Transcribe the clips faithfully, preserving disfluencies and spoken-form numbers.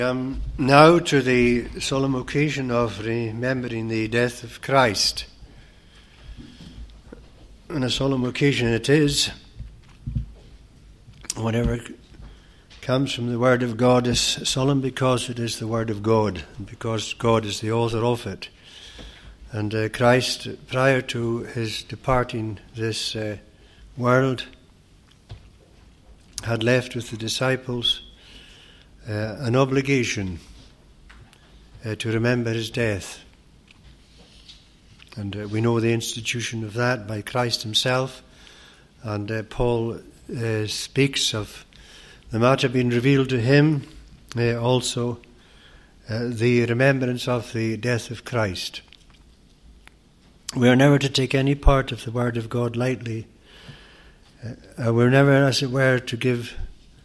Um, now to the solemn occasion of remembering the death of Christ. And a solemn occasion it is. Whatever comes from the Word of God is solemn because it is the Word of God, and because God is the author of it. And uh, Christ, prior to his departing this uh, world, had left with the disciples Uh, an obligation uh, to remember his death. And uh, we know the institution of that by Christ himself. And uh, Paul uh, speaks of the matter being revealed to him, uh, also uh, the remembrance of the death of Christ. We are never to take any part of the Word of God lightly. Uh, we're never, as it were, to give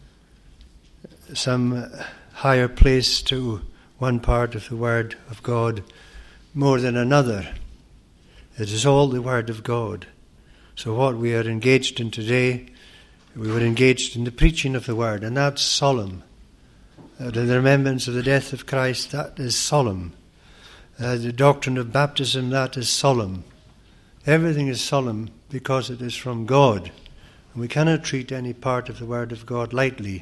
some higher place to one part of the Word of God more than another. It is all the Word of God. So what we are engaged in today, we were engaged in the preaching of the Word, and that's solemn. Uh, the remembrance of the death of Christ, that is solemn. Uh, the doctrine of baptism, that is solemn. Everything is solemn because it is from God. And we cannot treat any part of the Word of God lightly.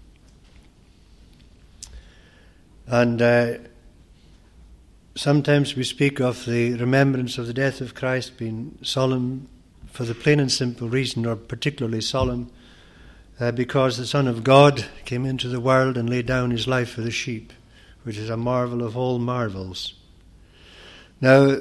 And uh, sometimes we speak of the remembrance of the death of Christ being solemn for the plain and simple reason, or particularly solemn, uh, because the Son of God came into the world and laid down his life for the sheep, which is a marvel of all marvels. Now,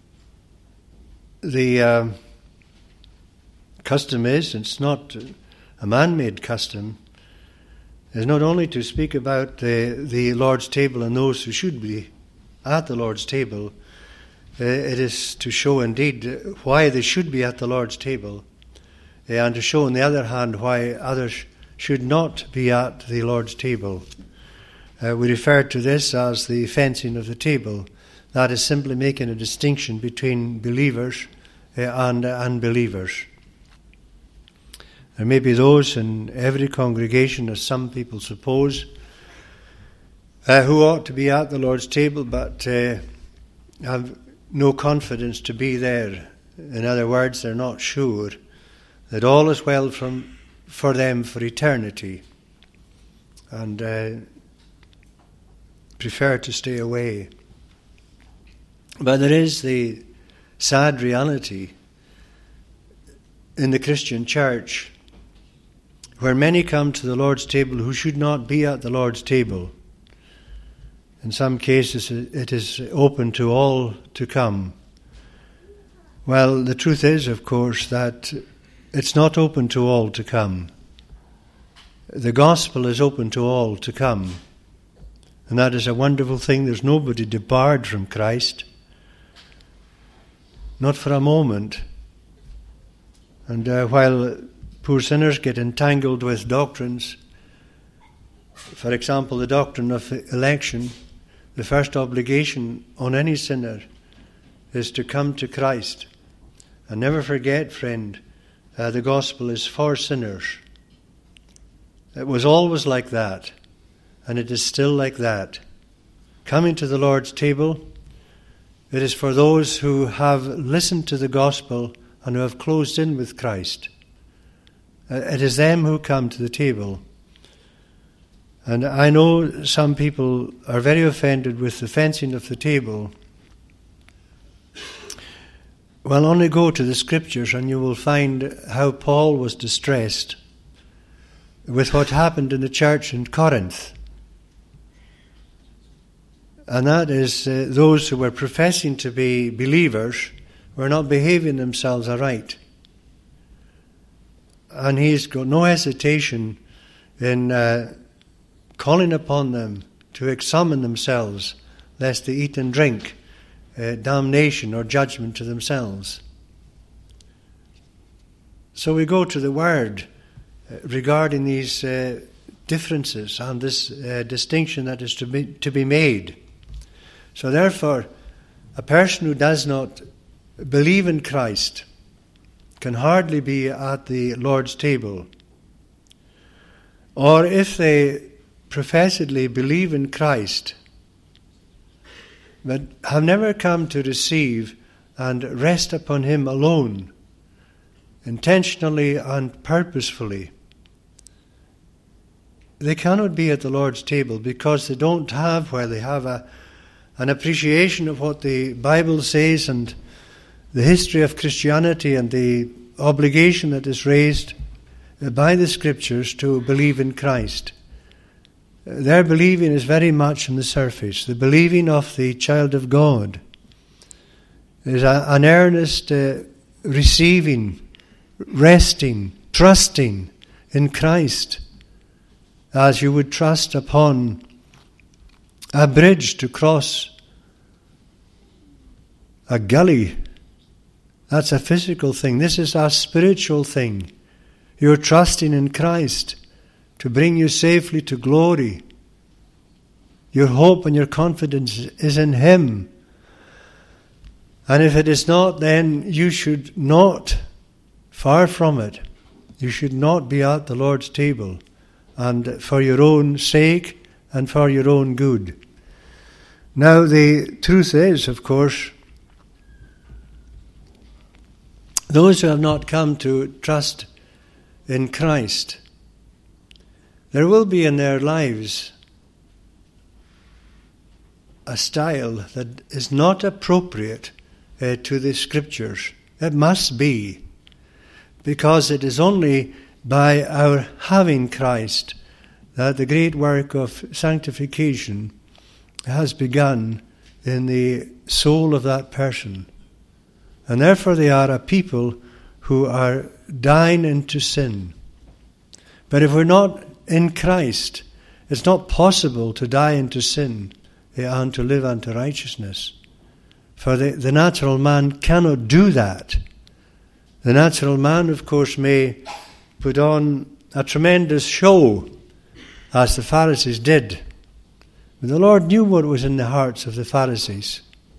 the uh, custom is, it's not a man-made custom, is not only to speak about the, the Lord's table and those who should be at the Lord's table. Uh, it is to show indeed why they should be at the Lord's table, uh, and to show on the other hand why others should not be at the Lord's table. Uh, we refer to this as the fencing of the table. That is simply making a distinction between believers uh, and uh, unbelievers. There may be those in every congregation, as some people suppose, uh, who ought to be at the Lord's table but uh, have no confidence to be there. In other words, they're not sure that all is well from, for them for eternity, and uh, prefer to stay away. But there is the sad reality in the Christian church, where many come to the Lord's table who should not be at the Lord's table. In some cases it is open to all to come. Well, the truth is, of course, that it's not open to all to come. The gospel is open to all to come. And that is a wonderful thing. There's nobody debarred from Christ. Not for a moment. And uh, while poor sinners get entangled with doctrines, for example, the doctrine of election, the first obligation on any sinner is to come to Christ. And never forget, friend, uh, the gospel is for sinners. It was always like that, and it is still like that. Coming to the Lord's table, it is for those who have listened to the gospel and who have closed in with Christ. It is them who come to the table. And I know some people are very offended with the fencing of the table. Well, only go to the Scriptures and you will find how Paul was distressed with what happened in the church in Corinth. And that is uh, those who were professing to be believers were not behaving themselves aright. And he's got no hesitation in uh, calling upon them to examine themselves, lest they eat and drink uh, damnation or judgment to themselves. So we go to the Word uh, regarding these uh, differences and this uh, distinction that is to be, to be made. So therefore, a person who does not believe in Christ can hardly be at the Lord's table. Or if they professedly believe in Christ, but have never come to receive and rest upon Him alone, intentionally and purposefully, they cannot be at the Lord's table because they don't have, where they have a, an appreciation of what the Bible says and the history of Christianity and the obligation that is raised by the Scriptures to believe in Christ. Their believing is very much on the surface. The believing of the child of God is a, an earnest uh, receiving, resting, trusting in Christ, as you would trust upon a bridge to cross a gully. That's a physical thing. This is a spiritual thing. You're trusting in Christ to bring you safely to glory. Your hope and your confidence is in Him. And if it is not, then you should not, far from it, you should not be at the Lord's table, and for your own sake and for your own good. Now, the truth is, of course, those who have not come to trust in Christ, there will be in their lives a style that is not appropriate uh, to the Scriptures. It must be, because it is only by our having Christ that the great work of sanctification has begun in the soul of that person. And therefore they are a people who are dying into sin. But if we're not in Christ, it's not possible to die into sin and to live unto righteousness. For the, the natural man cannot do that. The natural man, of course, may put on a tremendous show, as the Pharisees did. But the Lord knew what was in the hearts of the Pharisees.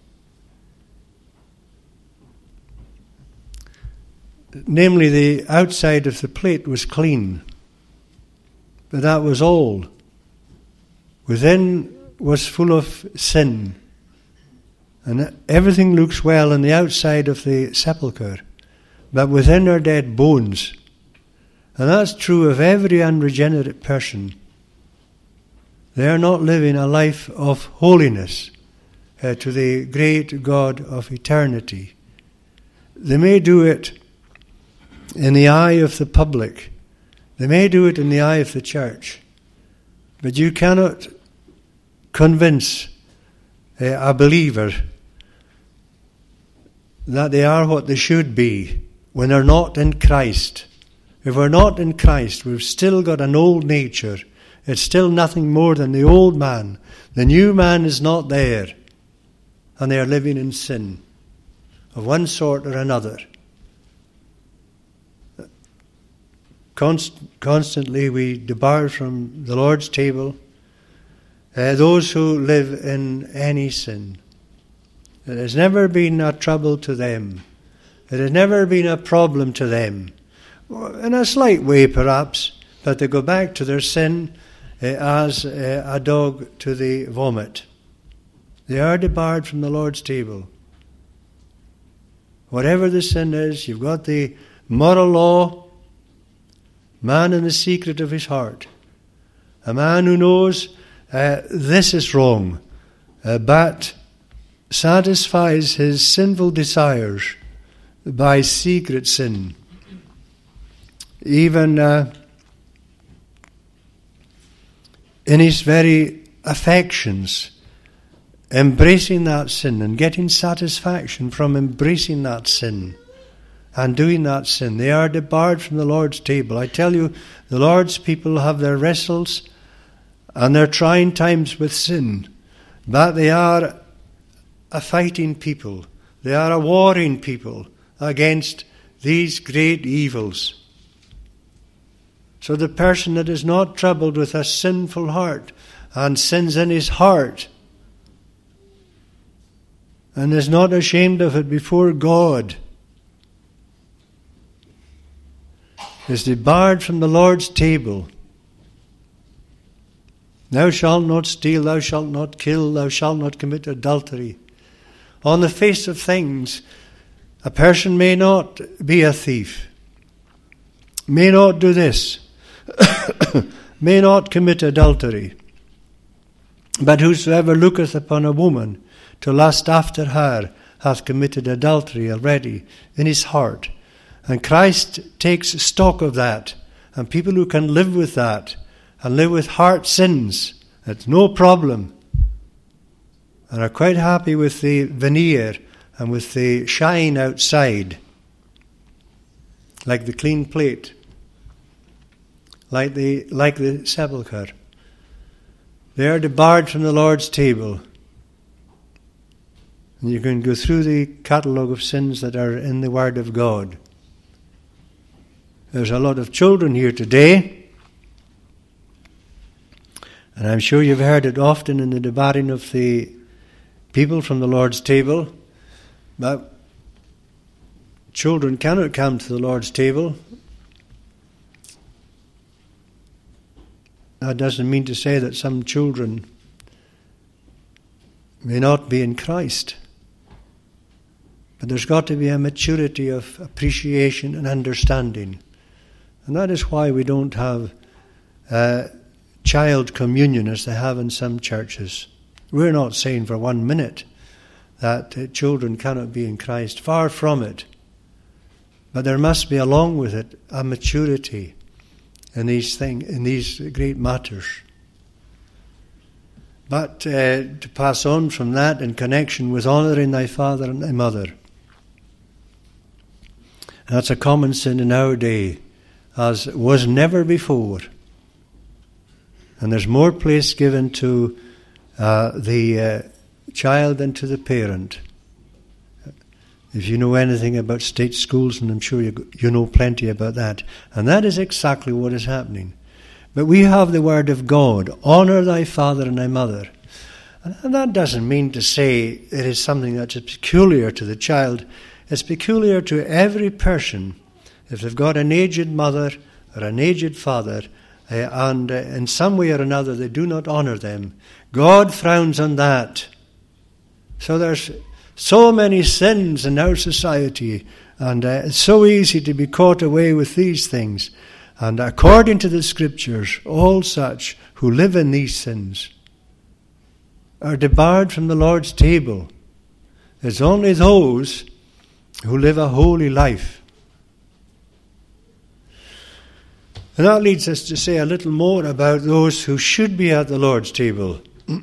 Namely, the outside of the plate was clean, but that was all. Within was full of sin, and everything looks well on the outside of the sepulchre, but within are dead bones. And that's true of every unregenerate person. They are not living a life of holiness uh, to the great God of eternity. They may do it in the eye of the public. They may do it in the eye of the church. But you cannot convince uh, a believer that they are what they should be when they're not in Christ. If we're not in Christ, we've still got an old nature. It's still nothing more than the old man. The new man is not there. And they are living in sin of one sort or another. Const- constantly we debar from the Lord's table uh, those who live in any sin. It has never been a trouble to them. It has never been a problem to them. In a slight way, perhaps, but they go back to their sin uh, as uh, a dog to the vomit. They are debarred from the Lord's table. Whatever the sin is, you've got the moral law, man in the secret of his heart. A man who knows uh, this is wrong, uh, but satisfies his sinful desires by secret sin. Even uh, in his very affections, embracing that sin and getting satisfaction from embracing that sin and doing that sin. They are debarred from the Lord's table. I tell you, the Lord's people have their wrestles and their trying times with sin, but they are a fighting people. They are a warring people against these great evils. So the person that is not troubled with a sinful heart and sins in his heart and is not ashamed of it before God is debarred from the Lord's table. Thou shalt not steal, thou shalt not kill, thou shalt not commit adultery. On the face of things, a person may not be a thief, may not do this, may not commit adultery. But whosoever looketh upon a woman to lust after her hath committed adultery already in his heart. And Christ takes stock of that. And people who can live with that and live with heart sins, that's no problem, and are quite happy with the veneer and with the shine outside, like the clean plate, like the like the sepulchre. They are debarred from the Lord's table. And you can go through the catalogue of sins that are in the Word of God. There's a lot of children here today, and I'm sure you've heard it often in the debarring of the people from the Lord's table, but children cannot come to the Lord's table. That doesn't mean to say that some children may not be in Christ. But there's got to be a maturity of appreciation and understanding. And that is why we don't have uh, child communion as they have in some churches. We're not saying for one minute that uh, children cannot be in Christ. Far from it. But there must be, along with it, a maturity in these thing, in these great matters. But uh, to pass on from that in connection with honouring thy father and thy mother. That's a common sin in our day, as was never before. And there's more place given to uh, the uh, child than to the parent. If you know anything about state schools, and I'm sure you, you know plenty about that. And that is exactly what is happening. But we have the word of God, honour thy father and thy mother. And that doesn't mean to say it is something that's peculiar to the child. It's peculiar to every person. If they've got an aged mother or an aged father, uh, and uh, in some way or another they do not honour them, God frowns on that. So there's so many sins in our society, and uh, it's so easy to be caught away with these things. And according to the Scriptures, all such who live in these sins are debarred from the Lord's table. It's only those who live a holy life. And that leads us to say a little more about those who should be at the Lord's table.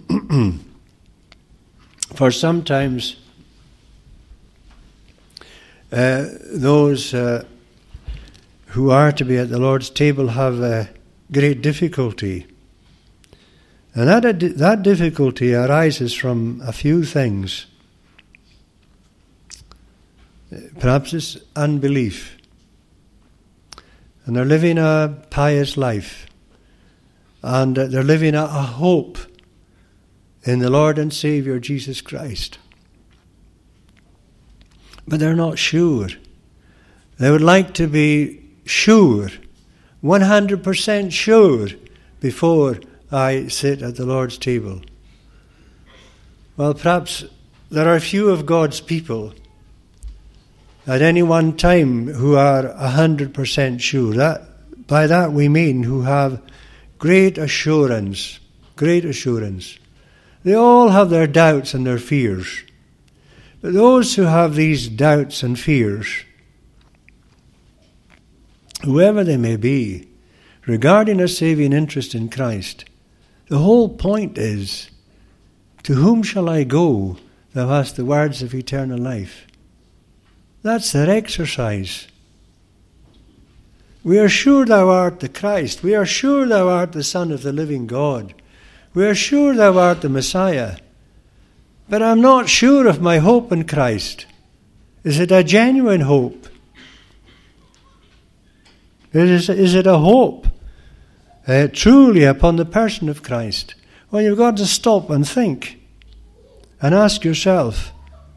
For sometimes uh, those uh, who are to be at the Lord's table have a great difficulty. And that, that difficulty arises from a few things. Perhaps it's unbelief. And they're living a pious life. And they're living a, a hope in the Lord and Saviour Jesus Christ. But they're not sure. They would like to be sure, one hundred percent sure, before I sit at the Lord's table. Well, perhaps there are few of God's people at any one time who are one hundred percent sure. That, by that we mean who have great assurance, great assurance. They all have their doubts and their fears. But those who have these doubts and fears, whoever they may be, regarding a saving interest in Christ, the whole point is, to whom shall I go? Thou hast the words of eternal life. That's their exercise. We are sure thou art the Christ. We are sure thou art the Son of the living God. We are sure thou art the Messiah. But I'm not sure of my hope in Christ. Is it a genuine hope? Is, is it a hope uh, truly upon the person of Christ? Well, you've got to stop and think and ask yourself,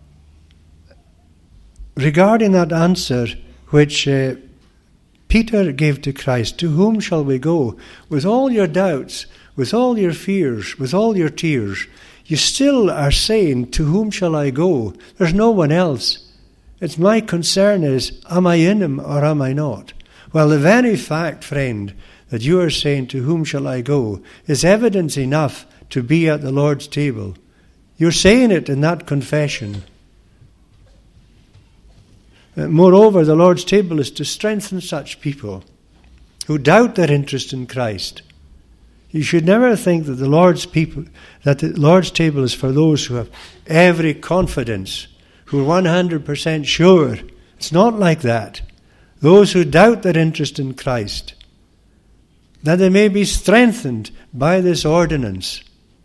regarding that answer which uh, Peter gave to Christ, to whom shall we go? With all your doubts, with all your fears, with all your tears, you still are saying, to whom shall I go? There's no one else. It's my concern is, am I in him or am I not? Well, the very fact, friend, that you are saying, to whom shall I go, is evidence enough to be at the Lord's table. You're saying it in that confession. Moreover, the Lord's table is to strengthen such people who doubt their interest in Christ. You should never think that the Lord's people, that the Lord's table is for those who have every confidence, who are one hundred percent sure. It's not like that. Those who doubt their interest in Christ, that they may be strengthened by this ordinance.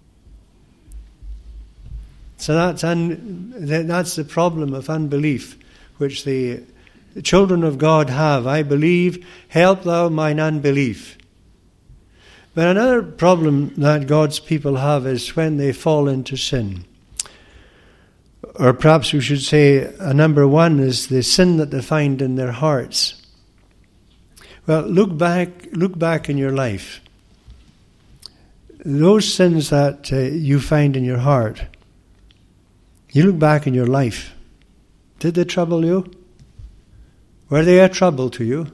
So that's un, that's the problem of unbelief, which the children of God have. I believe, help thou mine unbelief. But another problem that God's people have is when they fall into sin. Or perhaps we should say, uh, number one is the sin that they find in their hearts. Well, look back, look back in your life. Those sins that uh, you find in your heart, you look back in your life. Did they trouble you? Were they a trouble to you?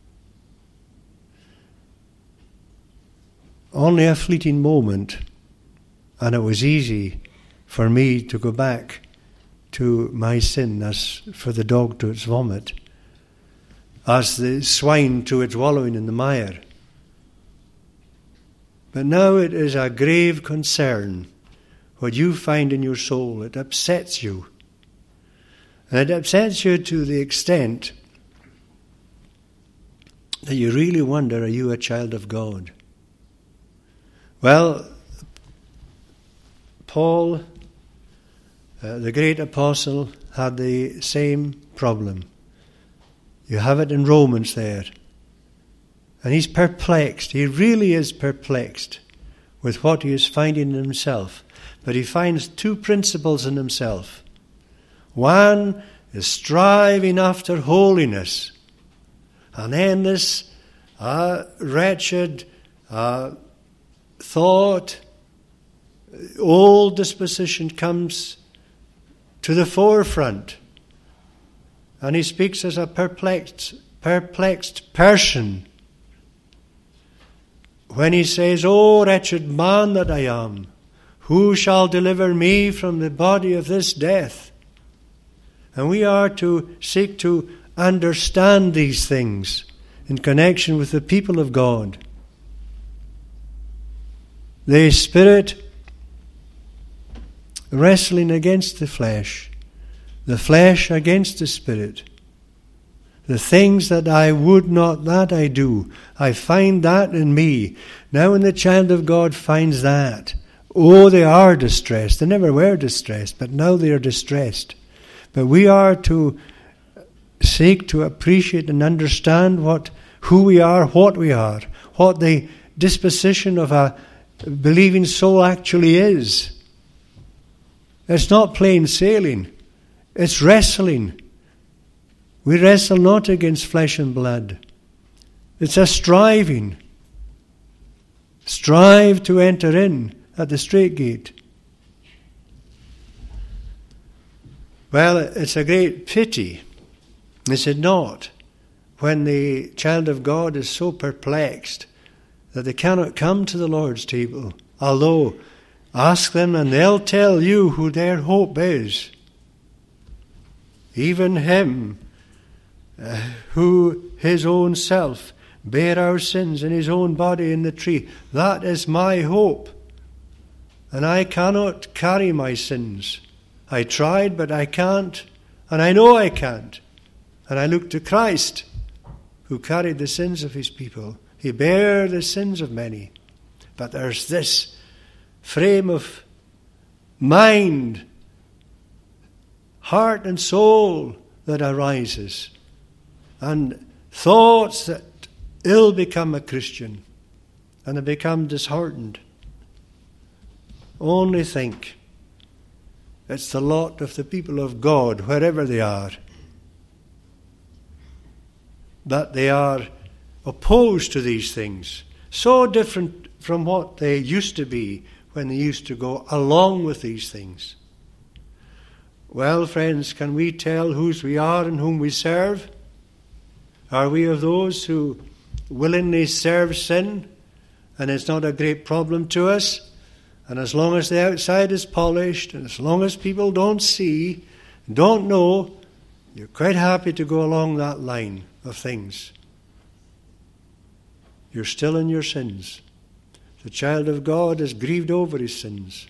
Only a fleeting moment, and it was easy for me to go back to my sin as for the dog to its vomit, as the swine to its wallowing in the mire. But now it is a grave concern what you find in your soul. It upsets you. And it upsets you to the extent that you really wonder, are you a child of God? Well, Paul, uh, the great apostle, had the same problem. You have it in Romans there. And he's perplexed. He really is perplexed with what he is finding in himself. But he finds two principles in himself. One is striving after holiness. And then this uh, wretched uh, thought, old disposition comes to the forefront. And he speaks as a perplexed, perplexed person when he says, "O wretched man that I am, who shall deliver me from the body of this death?" And we are to seek to understand these things in connection with the people of God. The spirit wrestling against the flesh, the flesh against the spirit. The things that I would not, that I do. I find that in me. Now when the child of God finds that, oh, they are distressed. They never were distressed, but now they are distressed. But we are to seek to appreciate and understand what, who we are, what we are, what the disposition of a believing soul actually is. It's not plain sailing. It's wrestling. We wrestle not against flesh and blood. It's a striving. Strive to enter in at the straight gate. Well, it's a great pity, is it not, when the child of God is so perplexed that they cannot come to the Lord's table. Although, ask them and they'll tell you who their hope is. Even him uh, who his own self bare our sins in his own body in the tree. That is my hope. And I cannot carry my sins. I tried, but I can't. And I know I can't. And I look to Christ, who carried the sins of his people. He bare the sins of many. But there's this frame of mind, heart and soul that arises. And thoughts that ill become a Christian. And they become disheartened. Only think. It's the lot of the people of God, wherever they are, that they are opposed to these things. So different from what they used to be when they used to go along with these things. Well, friends, can we tell whose we are and whom we serve? Are we of those who willingly serve sin, and it's not a great problem to us? And as long as the outside is polished, and as long as people don't see, don't know, you're quite happy to go along that line of things. You're still in your sins. The child of God is grieved over his sins.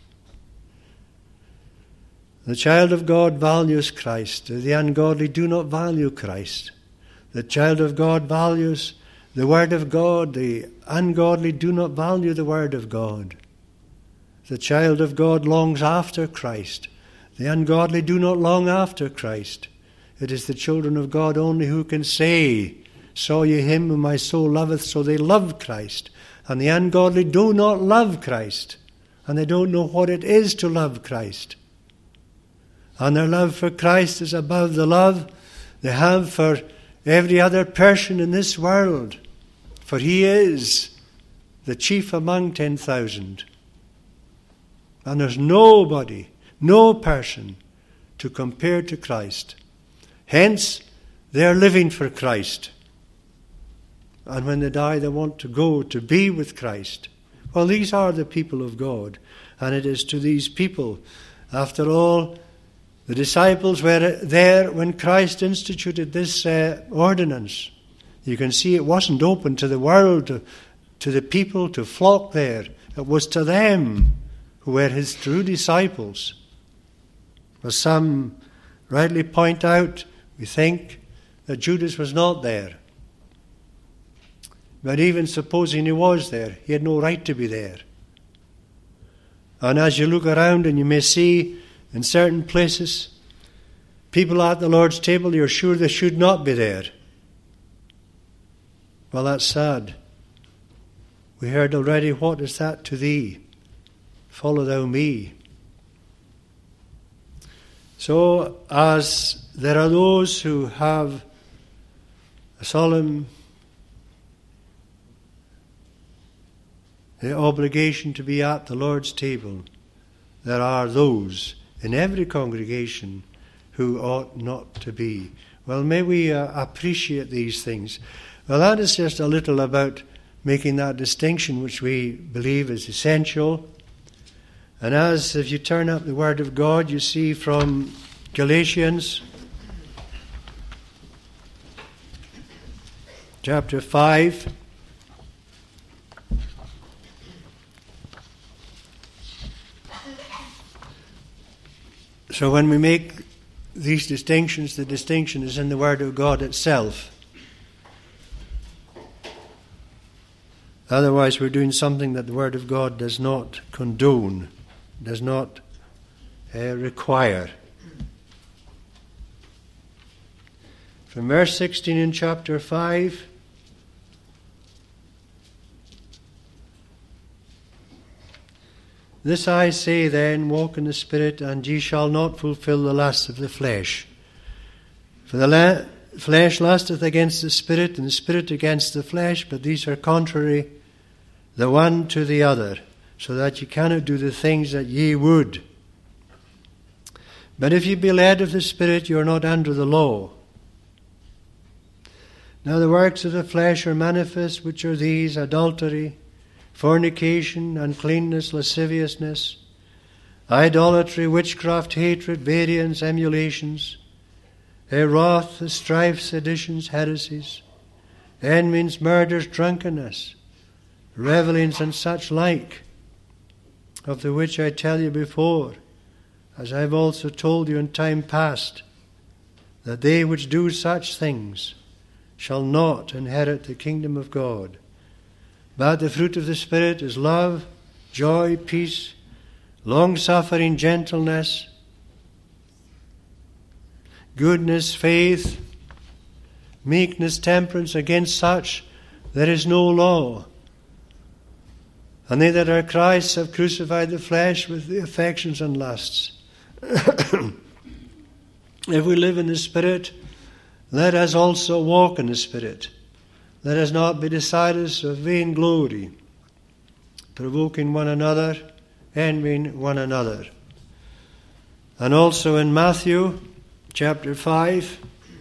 The child of God values Christ. The ungodly do not value Christ. The child of God values the Word of God. The ungodly do not value the Word of God. The child of God longs after Christ. The ungodly do not long after Christ. It is the children of God only who can say, "Saw ye him whom my soul loveth?" So they love Christ. And the ungodly do not love Christ. And they don't know what it is to love Christ. And their love for Christ is above the love they have for every other person in this world. For he is the chief among ten thousand. And there's nobody, no person to compare to Christ. Hence, they're living for Christ. And when they die, they want to go to be with Christ. Well, these are the people of God. And it is to these people, after all, the disciples were there when Christ instituted this uh, ordinance. You can see it wasn't open to the world, to, to the people to flock there. It was to them who were his true disciples. As some rightly point out, we think that Judas was not there. But even supposing he was there, he had no right to be there. And as you look around and you may see in certain places, people at the Lord's table, you're sure they should not be there. Well, that's sad. We heard already, "What is that to thee? Follow thou me." So, as there are those who have a solemn the obligation to be at the Lord's table, there are those in every congregation who ought not to be. Well, may we uh, appreciate these things. Well, that is just a little about making that distinction which we believe is essential. And as if you turn up the Word of God, you see from Galatians chapter five, so when we make these distinctions, the distinction is in the Word of God itself. Otherwise, we're doing something that the Word of God does not condone, does not uh, require. From verse sixteen in chapter five, "This I say then, walk in the Spirit, and ye shall not fulfill the lust of the flesh. For the la- flesh lusteth against the Spirit, and the Spirit against the flesh, but these are contrary the one to the other, so that ye cannot do the things that ye would. But if ye be led of the Spirit, ye are not under the law. Now the works of the flesh are manifest, which are these: adultery, fornication, uncleanness, lasciviousness, idolatry, witchcraft, hatred, variance, emulations, wrath, strife, seditions, heresies, envyings, murders, drunkenness, revellings, and such like, of the which I tell you before, as I have also told you in time past, that they which do such things shall not inherit the kingdom of God. But the fruit of the Spirit is love, joy, peace, long-suffering, gentleness, goodness, faith, meekness, temperance. Against such there is no law. And they that are Christ's have crucified the flesh with the affections and lusts. If we live in the Spirit, let us also walk in the Spirit. Let us not be desirous of vain glory, provoking one another, envying one another. And also in Matthew chapter five,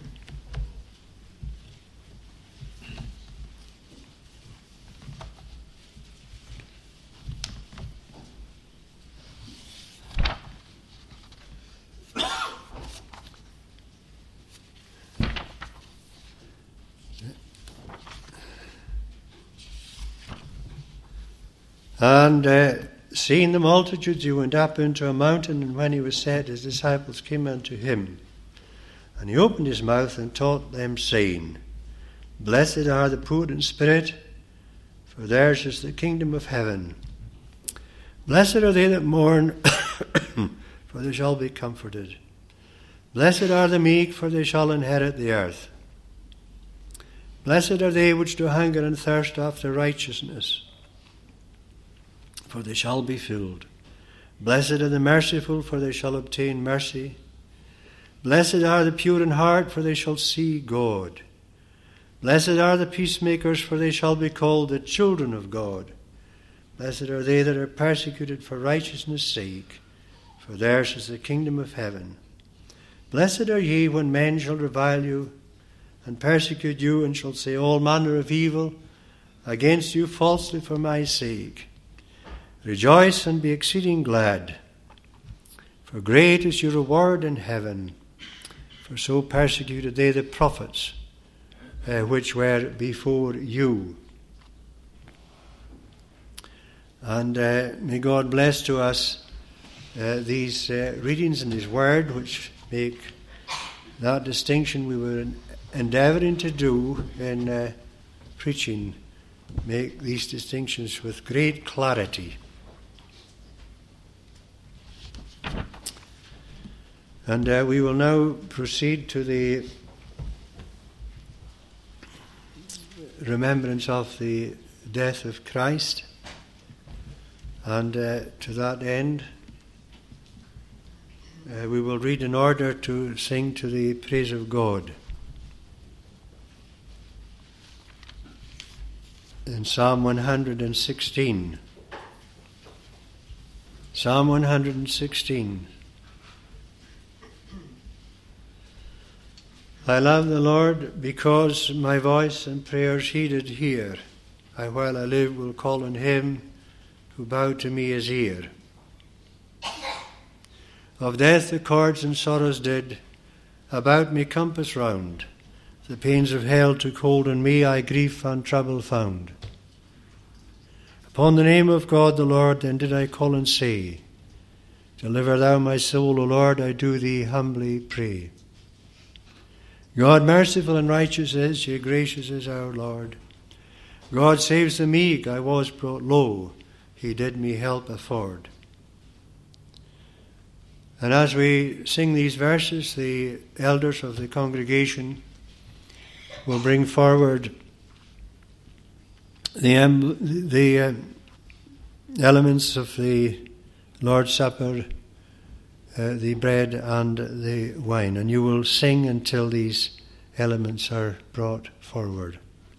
And uh, seeing the multitudes, he went up into a mountain, and when he was set, his disciples came unto him. And he opened his mouth and taught them, saying, Blessed are the poor in spirit, for theirs is the kingdom of heaven. Blessed are they that mourn, for they shall be comforted. Blessed are the meek, for they shall inherit the earth. Blessed are they which do hunger and thirst after righteousness, for they shall be filled. Blessed are the merciful, for they shall obtain mercy. Blessed are the pure in heart, for they shall see God. Blessed are the peacemakers, for they shall be called the children of God. Blessed are they that are persecuted for righteousness' sake, for theirs is the kingdom of heaven. Blessed are ye when men shall revile you, and persecute you, and shall say all manner of evil against you falsely for my sake. Rejoice and be exceeding glad, for great is your reward in heaven. For so persecuted they the prophets uh, which were before you. And uh, may God bless to us uh, these uh, readings in His Word, which make that distinction we were endeavouring to do in uh, preaching, make these distinctions with great clarity. And uh, we will now proceed to the remembrance of the death of Christ. And uh, to that end, uh, we will read in order to sing to the praise of God. In Psalm one hundred sixteen. Psalm one hundred sixteen. I love the Lord because my voice and prayers he did hear. I while I live will call on him who bowed to me his ear. Of death the cords and sorrows did about me compass round. The pains of hell took hold on me, I grief and trouble found. Upon the name of God the Lord then did I call and say, Deliver thou my soul, O Lord, I do thee humbly pray. God merciful and righteous is, yea, gracious is our Lord. God saves the meek, I was brought low, he did me help afford. And as we sing these verses, the elders of the congregation will bring forward the, um, the uh, elements of the Lord's Supper, uh, the bread and the wine. And you will sing until these elements are brought forward.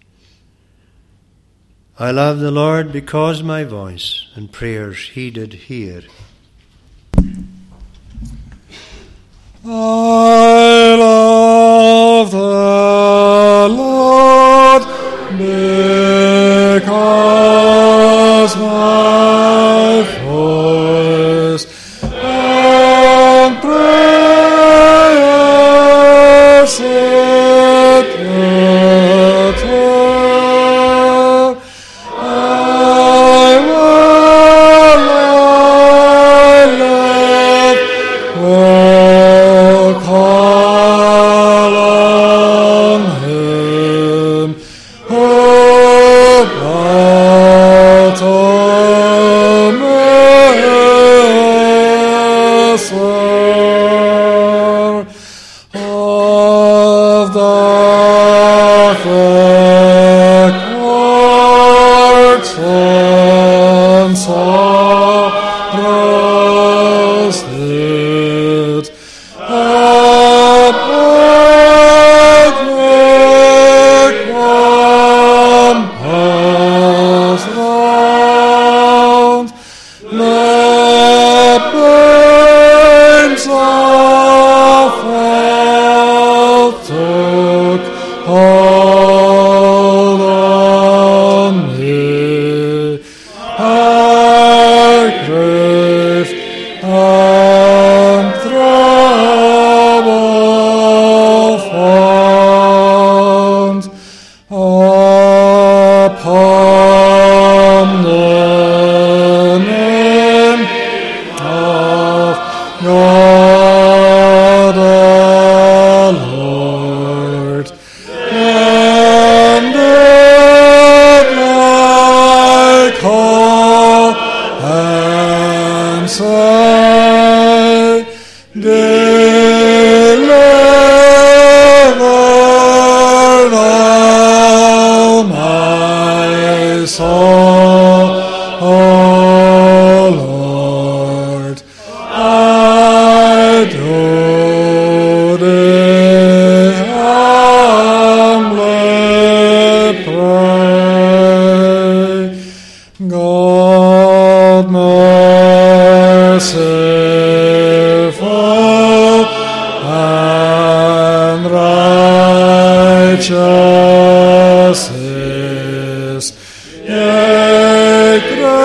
I love the Lord because my voice and prayers he did hear. I love the Lord because my voice and prayers it did hear. I will, I love, will call on him who brought to me of the thick cords and sorrows did abide me and trouble found upon the name of God the Lord, and if I call and say, deliver thou my soul, O Lord, I do thee humbly pray. God merciful and righteous is, yea,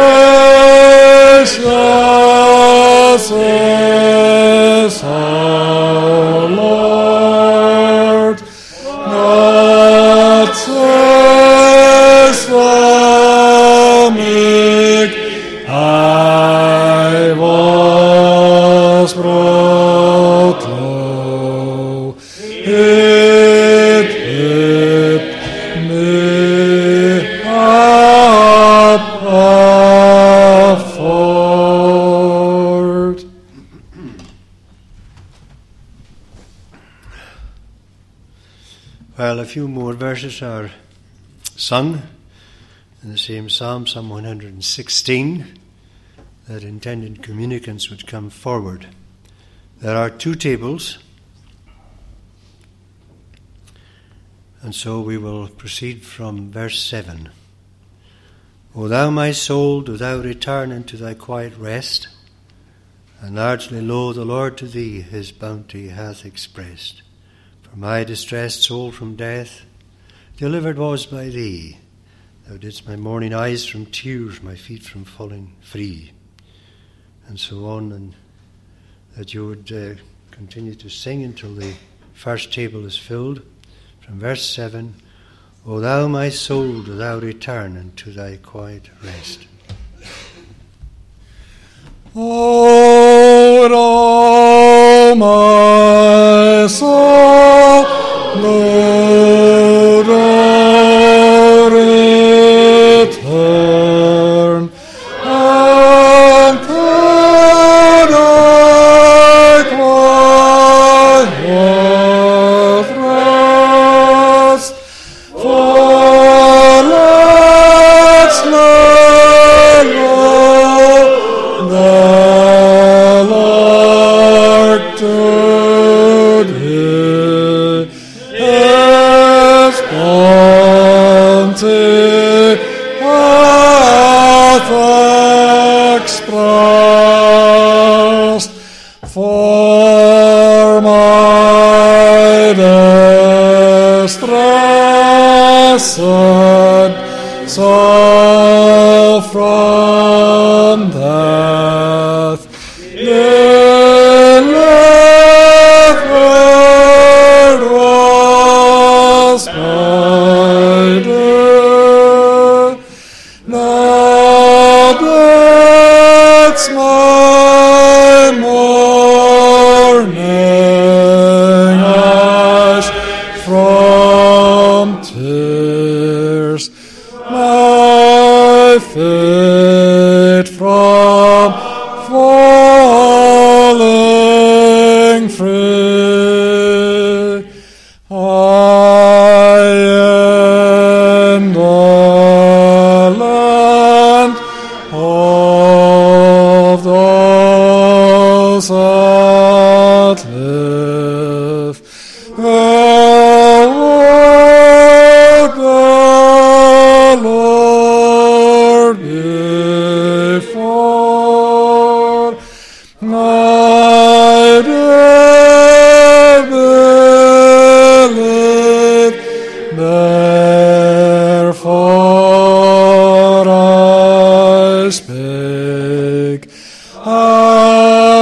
gracious is, O Lord, God saves the meek. I was brought low, it hit me up afford. Well, a few more verses are sung in the same psalm, Psalm one hundred sixteen, that intended communicants would come forward. There are two tables, and so we will proceed from verse seven. O thou my soul, do thou return into thy quiet rest, and largely low the Lord to thee his bounty hath expressed. For my distressed soul from death delivered was by thee. Thou didst my morning eyes from tears, my feet from falling free. And so on, and that you would uh, continue to sing until the first table is filled. From verse seven, O thou my soul, do thou return unto thy quiet rest. O thou my soul, do thou return unto thy quiet rest, for let's lay low the Lord to thee his bounty hath expressed. For my distressed soul from death delivered was by thee. Thou didst my morning eyes from tears, my feet from falling free. I am the land of those that live. The word the Lord before I did believe, therefore I spake. I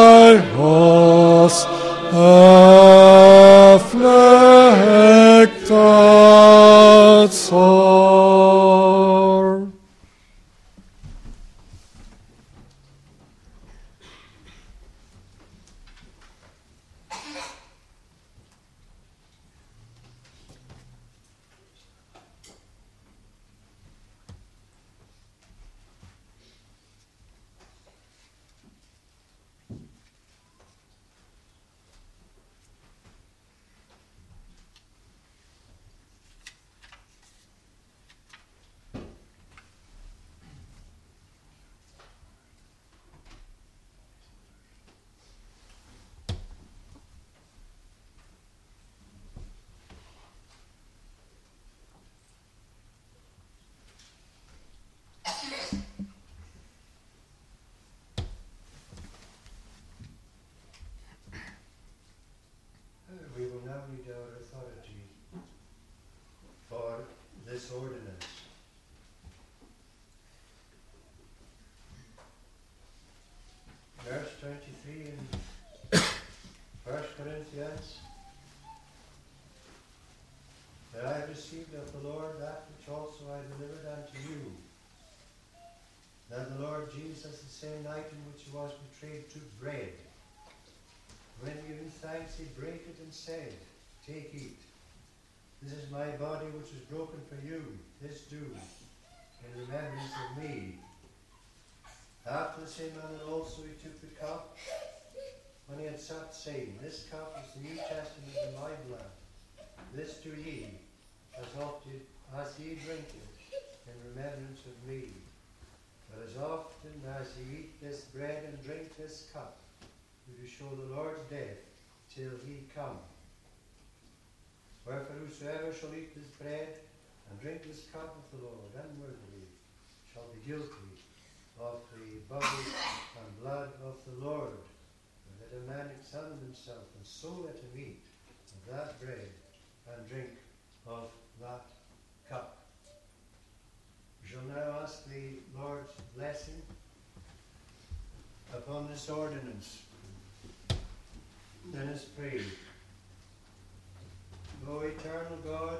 First Corinthians, that I received of the Lord that which also I delivered unto you, that the Lord Jesus, the same night in which he was betrayed, took bread. When giving thanks, he brake it and said, Take, eat. This is my body which is broken for you. This do in remembrance of me. After the same manner also he took the cup when he had supped, saying, This cup is the New Testament in my blood. This do ye, as often as ye drink it, in remembrance of me. But as often as ye eat this bread and drink this cup, you do show the Lord's death till he come. Wherefore whosoever shall eat this bread and drink this cup of the Lord unworthily shall be guilty of the body and blood of the Lord. And let a man examine himself, and so let him eat of that bread and drink of that cup. We shall now ask the Lord's blessing upon this ordinance. Let us pray. O eternal God,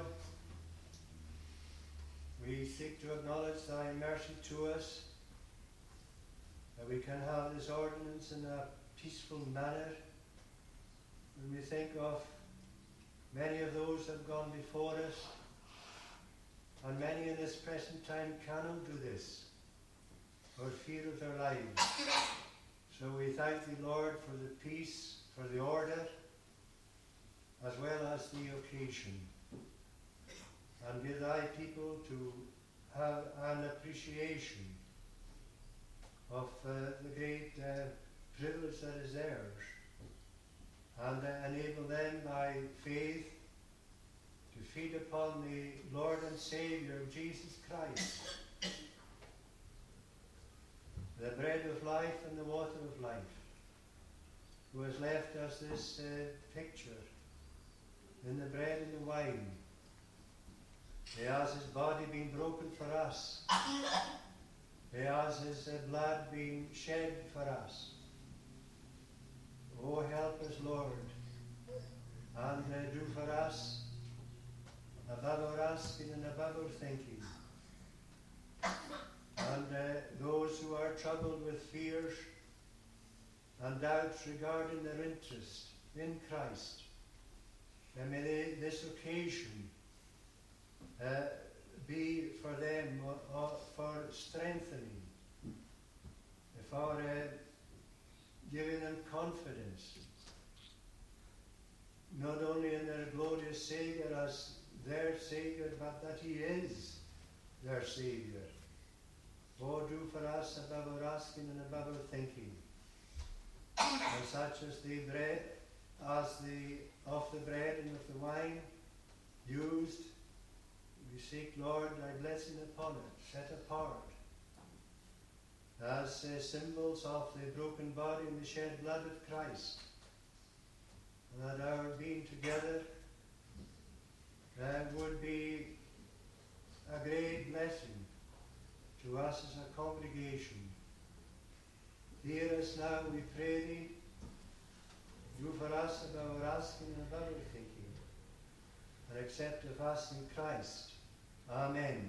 we seek to acknowledge thy mercy to us, that we can have this ordinance in a peaceful manner. When we think of many of those that have gone before us, and many in this present time cannot do this for fear of their lives. So we thank thee, Lord, for the peace, for the order, as well as the occasion. And give thy people to have an appreciation of uh, the great uh, privilege that is theirs, and uh, enable them by faith to feed upon the Lord and Saviour Jesus Christ, the bread of life and the water of life, who has left us this uh, picture in the bread and the wine. He has his body been broken for us. He has his uh, blood been shed for us. Oh, help us, Lord, and uh, do for us above our asking and above our thinking. And uh, those who are troubled with fears and doubts regarding their interest in Christ, and may they, this occasion uh, be for them uh, uh, for strengthening, for uh, giving them confidence, not only in their glorious Saviour as their Saviour, but that he is their Saviour. Oh, do for us above our asking and above our thinking, and such as the bread, as the of the bread and of the wine used, we seek, Lord, thy blessing upon it, set apart as uh, symbols of the broken body and the shed blood of Christ, and that our being together uh, would be a great blessing to us as a congregation. Hear us now, we pray thee. Do for us above our asking and above our thinking, and accept of us in Christ. Amen.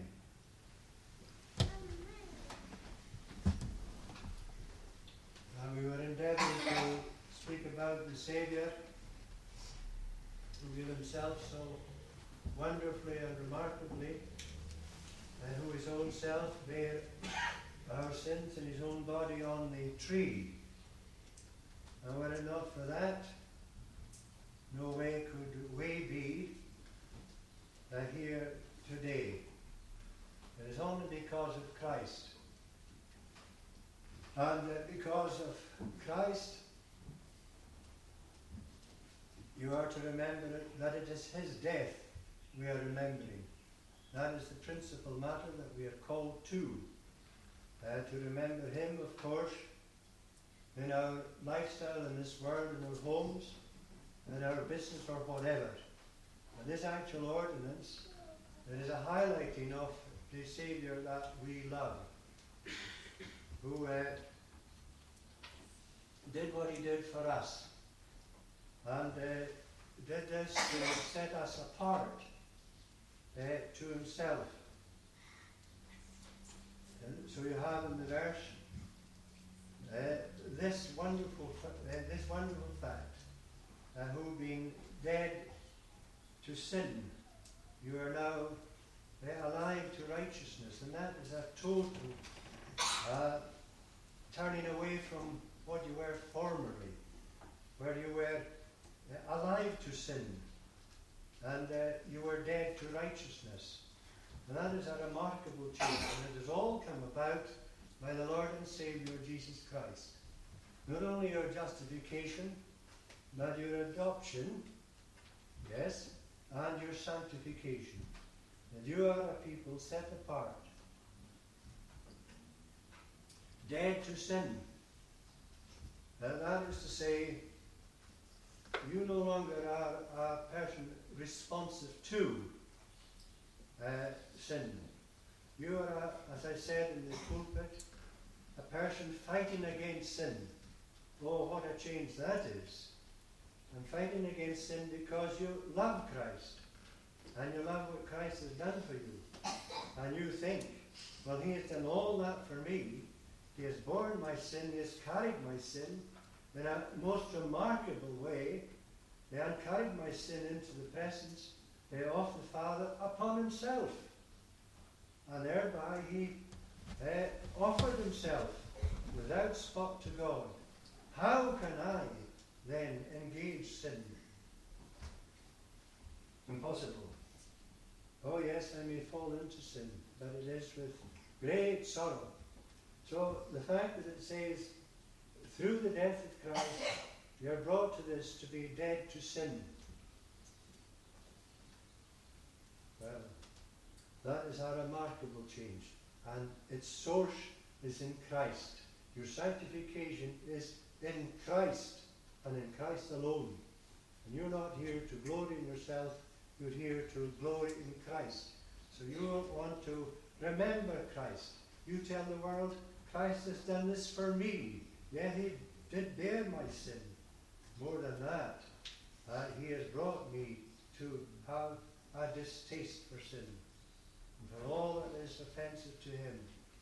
And we were endeavouring to speak about the Saviour, who gave himself so wonderfully and remarkably, and who his own self bare our sins in his own body on the tree. And were it not for that, no way could we be uh, here today. It is only because of Christ. And uh, because of Christ, you are to remember that it is his death we are remembering. That is the principal matter that we are called to. Uh, to remember him, of course, in our lifestyle in this world, in our homes, in our business or whatever. And this actual ordinance, it is a highlighting of the Saviour that we love, who uh, did what he did for us. and uh, did this to set us apart uh, to himself. And so you have in the verse uh, this wonderful, uh, this wonderful fact, uh, who being dead to sin, you are now uh, alive to righteousness, and that is a total uh, turning away from what you were formerly, where you were uh, alive to sin, and uh, you were dead to righteousness. And that is a remarkable change, and it has all come about by the Lord and Saviour Jesus Christ. Not only your justification, but your adoption, yes, and your sanctification. That you are a people set apart, dead to sin. And that is to say, you no longer are a person responsive to uh, sin. You are, a, as I said in the pulpit, a person fighting against sin. Oh, what a change that is. And fighting against sin because you love Christ. And you love what Christ has done for you. And you think, well, he has done all that for me. He has borne my sin. He has carried my sin in a most remarkable way. He had carried my sin into the presence of the Father upon himself. And thereby he uh, offered himself without spot to God. How can I then engage sin? Impossible. Oh yes, I may fall into sin, but it is with great sorrow. So the fact that it says, through the death of Christ, you're brought to this, to be dead to sin. Well, that is a remarkable change. And its source is in Christ. Your sanctification is in Christ, and in Christ alone. And you're not here to glory in yourself, you're here to glory in Christ. So you want to remember Christ. You tell the world, Christ has done this for me. Yeah, he did bear my sin. More than that, uh, he has brought me to have a distaste for sin, and for all that is offensive to him.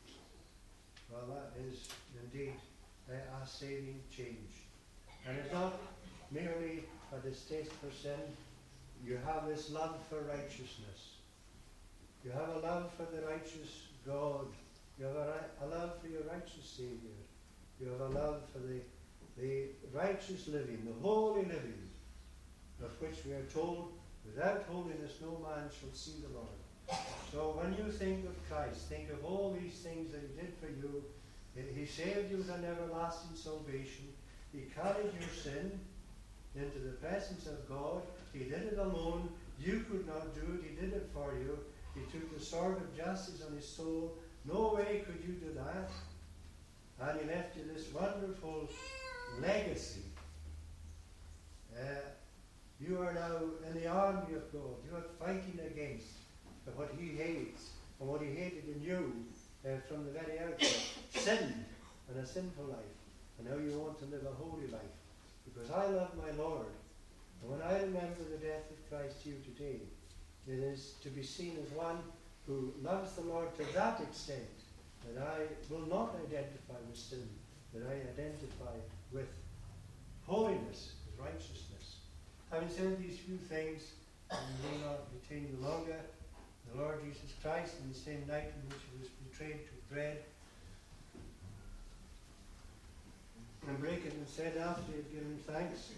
Well, that is indeed uh, a saving change. And it's not merely a distaste for sin. You have this love for righteousness. You have a love for the righteous God. You have a, a love for your righteous Saviour. You have a love for the, the righteous living, the holy living, of which we are told, without holiness no man shall see the Lord. So when you think of Christ, think of all these things that he did for you. He saved you with an everlasting salvation. He carried your sin into the presence of God. He did it alone. You could not do it. He did it for you. He took the sword of justice on his soul. No way could you do that. And he left you this wonderful legacy. Uh, you are now in the army of God. You are fighting against what he hates, and what he hated in you uh, from the very outset. Sin, and a sinful life. And now you want to live a holy life. Because I love my Lord. And when I remember the death of Christ here today, it is to be seen as one who loves the Lord to that extent that I will not identify with sin, that I identify with holiness, with righteousness. Having said these few things, I will not detain you longer. The Lord Jesus Christ, in the same night in which he was betrayed, took bread and brake it and said, after he had given thanks,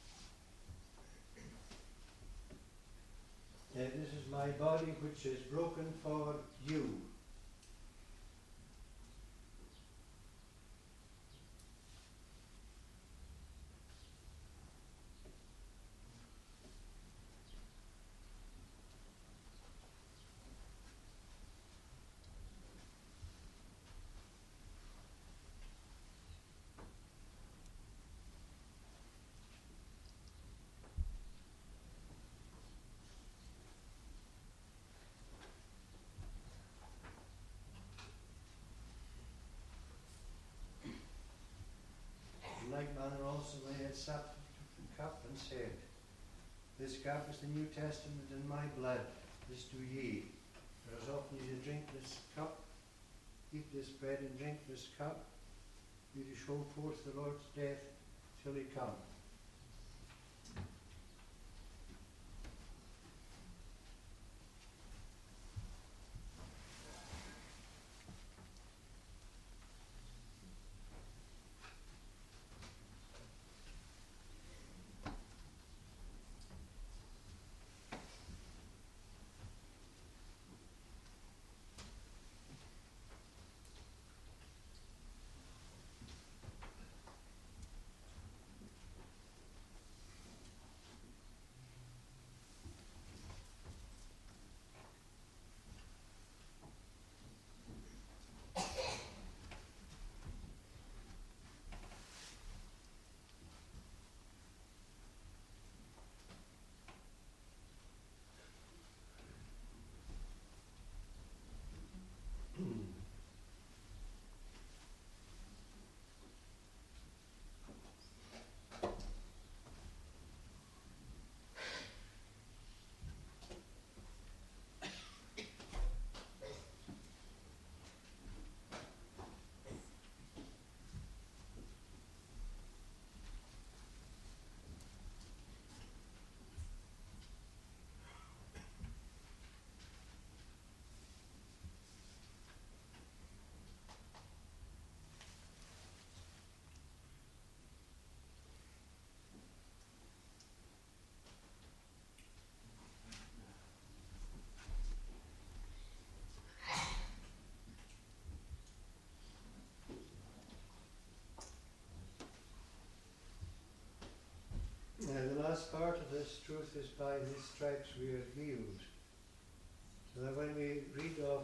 this is my body which is broken for you. In like manner also they had supped cup and said, This cup is the New Testament in my blood. This do ye. For as often as you drink this cup, eat this bread and drink this cup, you do show forth the Lord's death till he come. Now, the last part of this truth is by his stripes we are healed. So that when we read of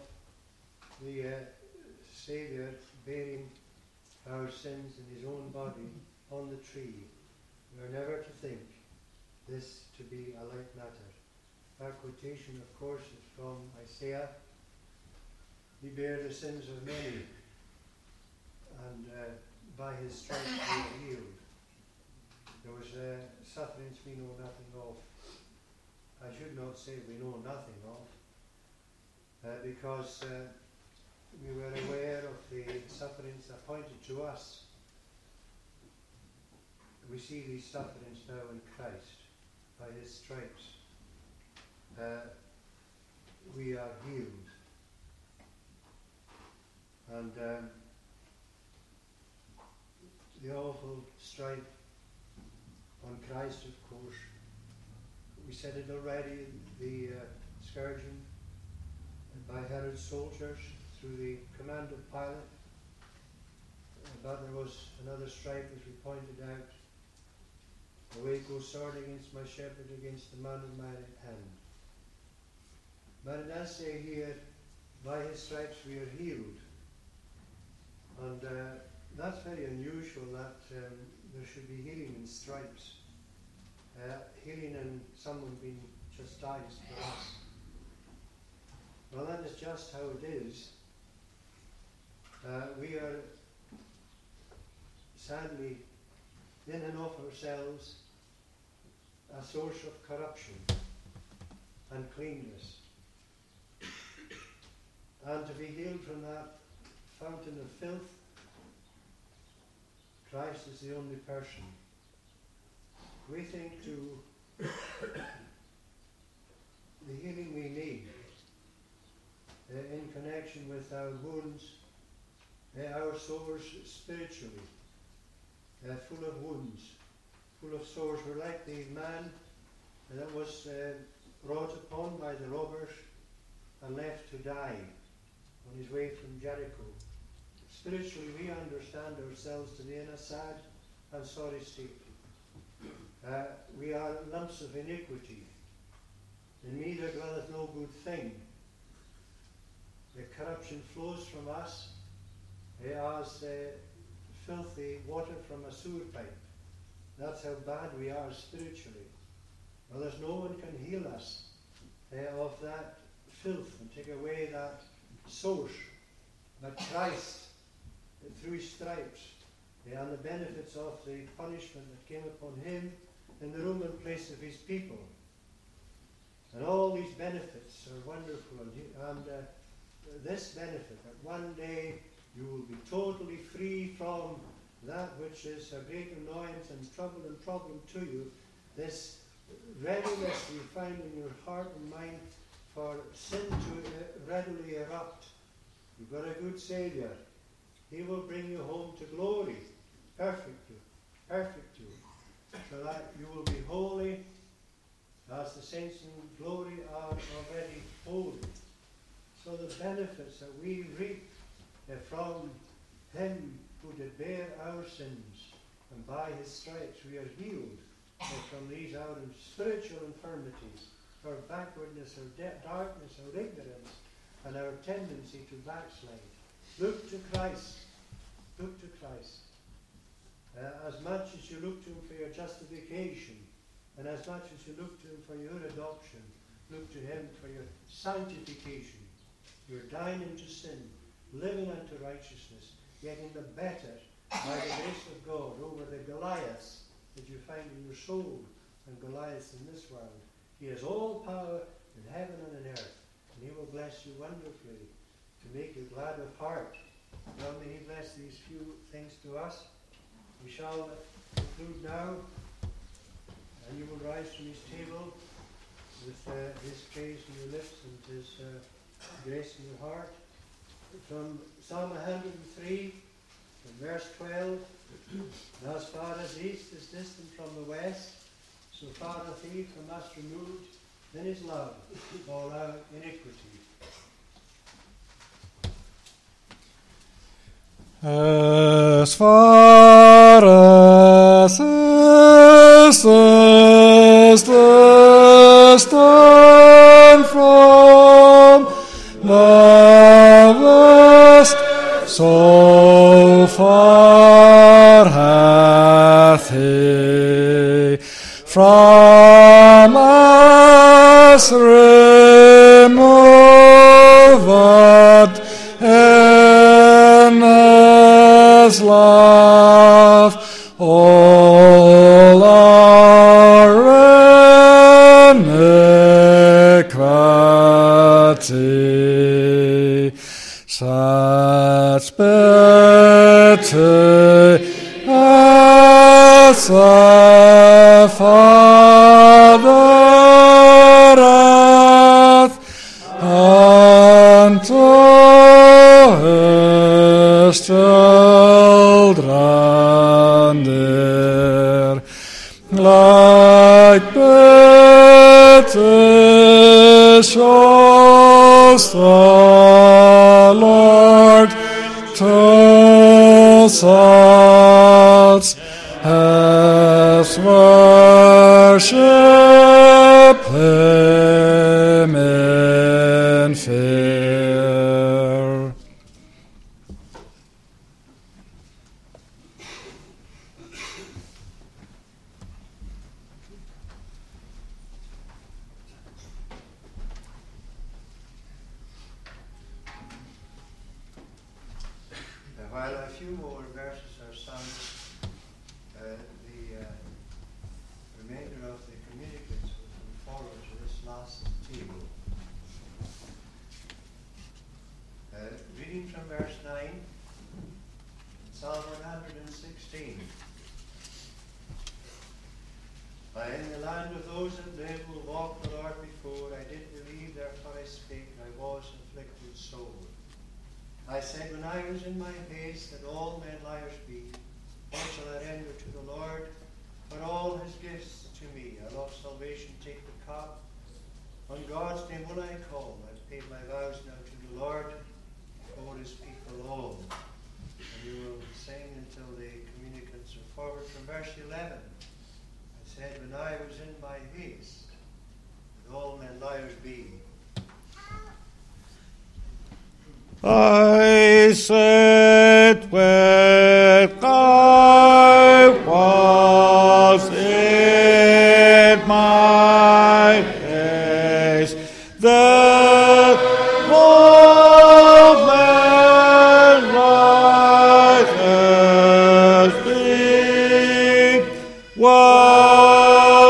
the uh, Saviour bearing our sins in his own body on the tree, we are never to think this to be a light matter. Our quotation, of course, is from Isaiah. He bare the sins of many, and uh, by his stripes we are healed. There was uh, sufferings we know nothing of. I should not say we know nothing of, uh, because uh, we were aware of the sufferings appointed to us. We see these sufferings now in Christ. By his stripes uh, we are healed. And um, the awful strife on Christ, of course, we said it already, the uh, scourging by Herod's soldiers through the command of Pilate. But there was another strife, as we pointed out. Away goes sword against my shepherd, against the man of my right hand. But it does say here, by his stripes we are healed. And uh, that's very unusual that um, there should be healing in stripes. Uh, healing in someone being chastised for us. Well, that is just how it is. Uh, we are sadly in and of ourselves a source of corruption and cleanness. And to be healed from that fountain of filth, Christ is the only person. We think to the healing we need uh, in connection with our wounds, uh, our sores spiritually, uh, full of wounds, full of sores. We're like the man that was uh, brought upon by the robbers and left to die on his way from Jericho. Spiritually, we understand ourselves to be in a sad and sorry state. Uh, we are lumps of iniquity. In me there dwelleth no good thing. The corruption flows from us uh, as uh, filthy water from a sewer pipe. That's how bad we are spiritually. Well, there's no one can heal us uh, of that filth and take away that source. But Christ, uh, through his stripes, uh, and the benefits of the punishment that came upon him in the Roman place of his people. And all these benefits are wonderful. And, he, and uh, this benefit, that one day you will be totally free from that which is a great annoyance and trouble and problem to you, this readiness you find in your heart and mind for sin to uh, readily erupt. You've got a good Saviour. He will bring you home to glory, perfect you, perfect you, so that you will be holy as the saints in glory are already holy. So the benefits that we reap uh, from him who did bear our sins, and by his stripes we are healed uh, from these our spiritual infirmities, our backwardness, our de- darkness, our ignorance, and our tendency to backslide. Look to Christ. Look to Christ. Uh, as much as you look to him for your justification, and as much as you look to him for your adoption, look to him for your sanctification. You're dying into sin, living unto righteousness, getting the better by the grace of God over the Goliaths that you find in your soul and Goliaths in this world. He has all power in heaven and in earth, and he will bless you wonderfully to make you glad of heart. Now may he bless these few things to us. We shall conclude now, and you will rise from his table with uh, his praise in your lips and his uh, grace in your heart. From Psalm one hundred three, from verse twelve, and as far as the east is distant from the west, so far hath he from us removed in his love all our iniquity. As far as east is distant from the west, so far hath he from us removed in his love all our iniquity. Such pity as the Father hath unto his children dear, like pity shows the Lord to such as worship him in fear. While a few more verses are sung, uh, the uh, remainder of the communicants will come forward to this last table. Uh, reading from verse nine, Psalm one hundred sixteen. I in the land of those that live will walk the Lord before. I did believe, therefore I spake, I was afflicted sore. I said when I was in my haste that all men liars be, what shall I render to the Lord for all his gifts to me? I love salvation, take the cup. On God's name will I call. I've paid my vows now to the Lord for his people all. And we will sing until the communicants are forward. From verse eleven, I said when I was in my haste that all men liars be. I said when I was in my haste that all men righteous be. What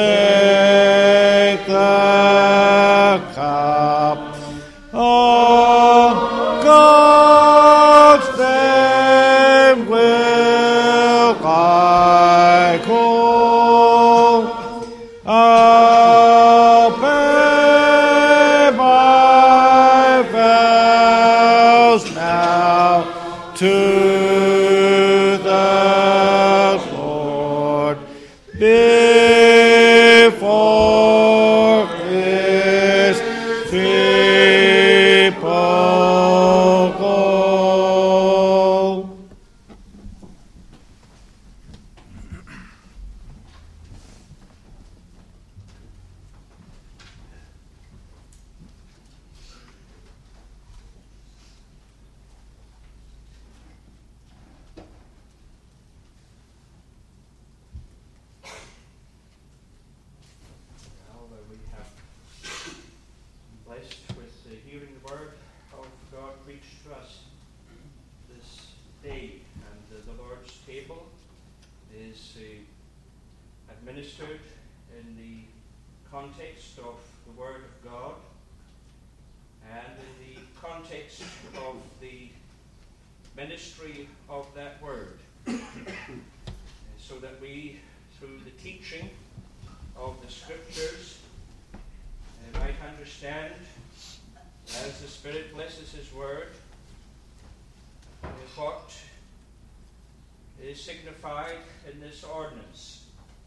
take the cup. Oh, God's name will I call. I'll pay my vows now to the Lord before His people go. Now that we have been blessed with uh, hearing the word of God preached to us this day, and uh, the Lord's table is uh, administered in the context of the Word of God and in the context of the ministry of that Word, so that we, through the teaching of the Scriptures, uh, might understand, as the Spirit blesses His Word, uh, what is signified in this ordinance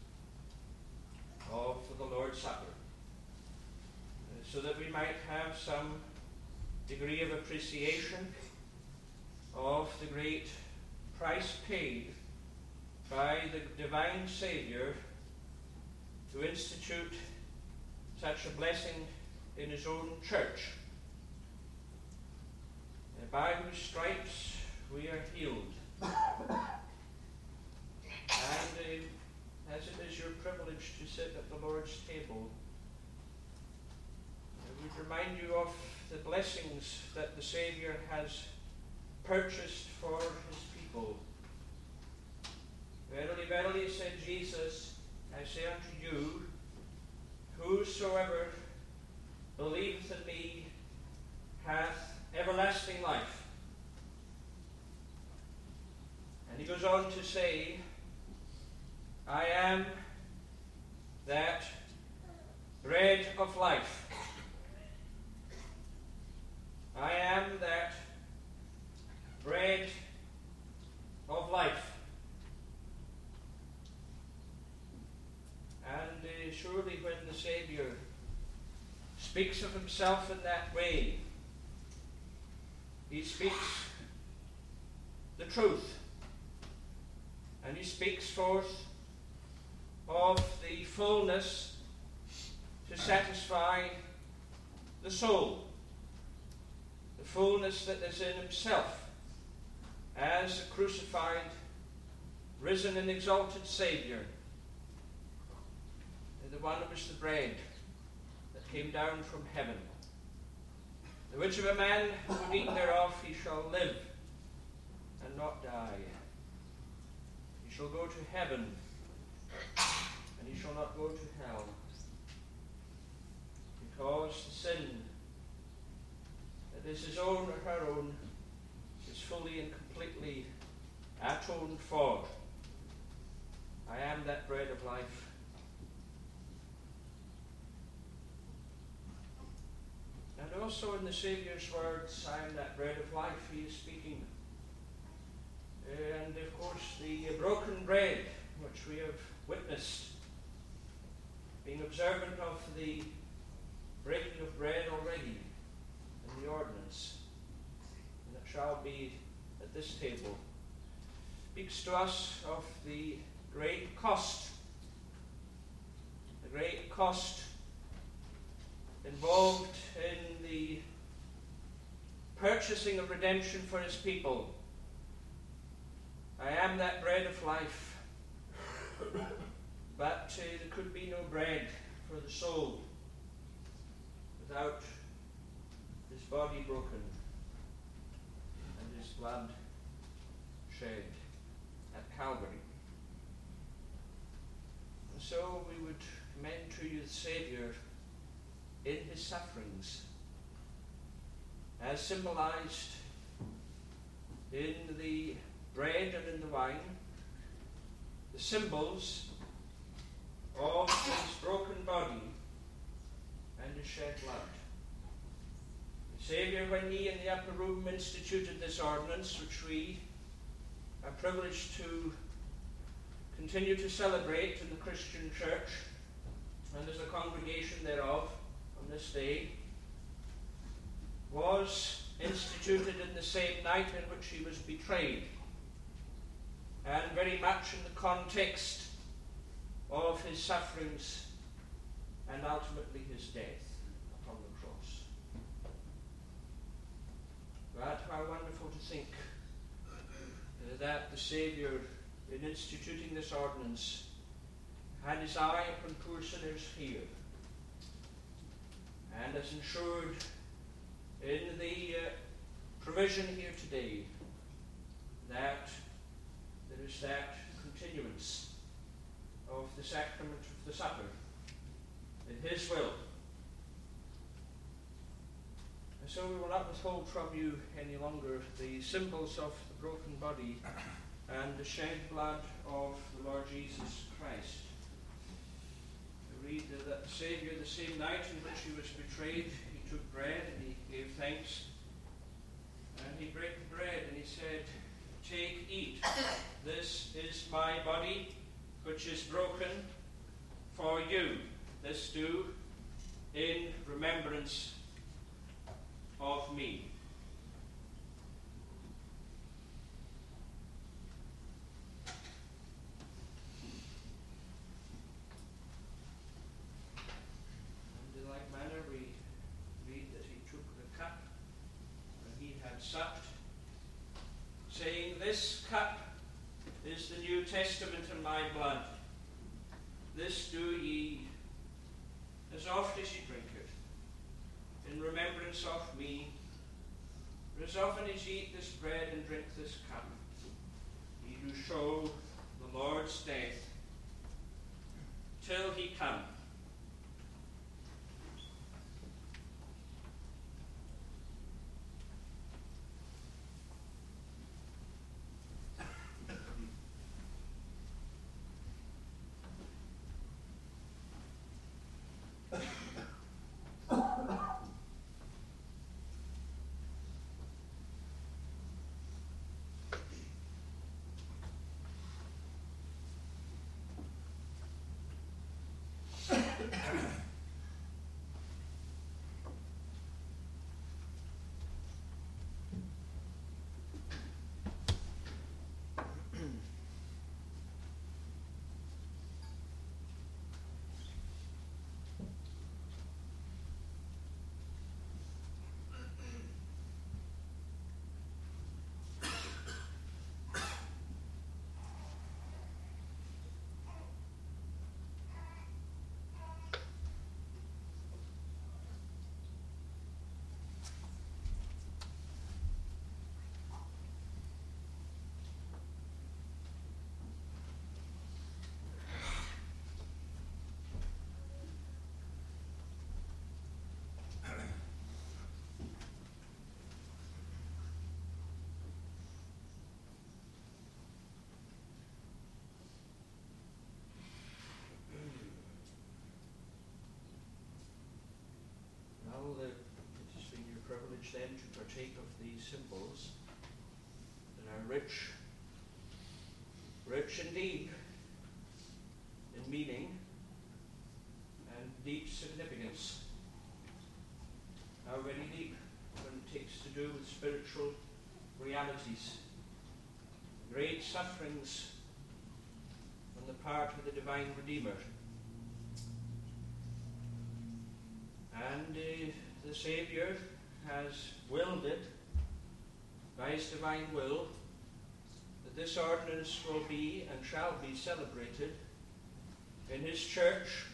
of the Lord's Supper, uh, so that we might have some degree of appreciation of the great price paid by the divine Saviour to institute such a blessing in His own church, uh, by whose stripes we are healed. And uh, as it is your privilege to sit at the Lord's table, I would remind you of the blessings that the Saviour has purchased for His people. Verily, verily, said Jesus, I say unto you, whosoever believeth in me hath everlasting life. And He goes on to say, I am that bread of life. I am that bread of life. And uh, surely when the Saviour speaks of Himself in that way, He speaks the truth. And He speaks forth of the fullness to satisfy the soul, the fullness that is in Himself as a crucified, risen and exalted Saviour, the one who was the bread that came down from heaven, the which of a man who would eat thereof he shall live and not die. He shall go to heaven, and he shall not go to hell, because the sin that is his own or her own is fully and completely atoned for. I am that bread of life. And also in the Saviour's words, I am that bread of life, He is speaking. And of course the broken bread, which we have witnessed, being observant of the breaking of bread already in the ordinance, and it shall be at this table, speaks to us of the great cost, the great cost involved in the purchasing of redemption for His people. I am that bread of life. But uh, there could be no bread for the soul without His body broken and His blood shed at Calvary. And so we would commend to you the Saviour in his sufferings, as symbolized in the bread and in the wine, the symbols of his broken body and his shed blood. The Saviour, when he in the upper room instituted this ordinance, which we are privileged to continue to celebrate in the Christian church and as a congregation thereof on this day, was instituted in the same night in which he was betrayed, and very much in the context of his sufferings and ultimately his death upon the cross. But how wonderful to think uh, that the Saviour, in instituting this ordinance, had his eye upon poor sinners here, and has ensured in the uh, provision here today that there is that continuance of the sacrament of the supper in his will. And so we will not withhold from you any longer the symbols of the broken body and the shed blood of the Lord Jesus Christ. We read that the Saviour, the same night in which he was betrayed, he took bread and he gave thanks, and he brake the bread and he said, "Take, eat, this is my body, which is broken for you. This do in remembrance of me." And in like manner we read that he took the cup when he had supped, saying, "This cup is the New Testament in my blood. This do ye as oft as ye drink it, in remembrance of me. For as often as ye eat this bread and drink this cup, ye do show the Lord's death till he come." Now that it has been your privilege then to partake of these symbols that are rich, rich indeed in meaning and deep significance. How very deep when it takes to do with spiritual realities, great sufferings on the part of the divine Redeemer. And uh, the Saviour has willed it, by his divine will, that this ordinance will be and shall be celebrated in his church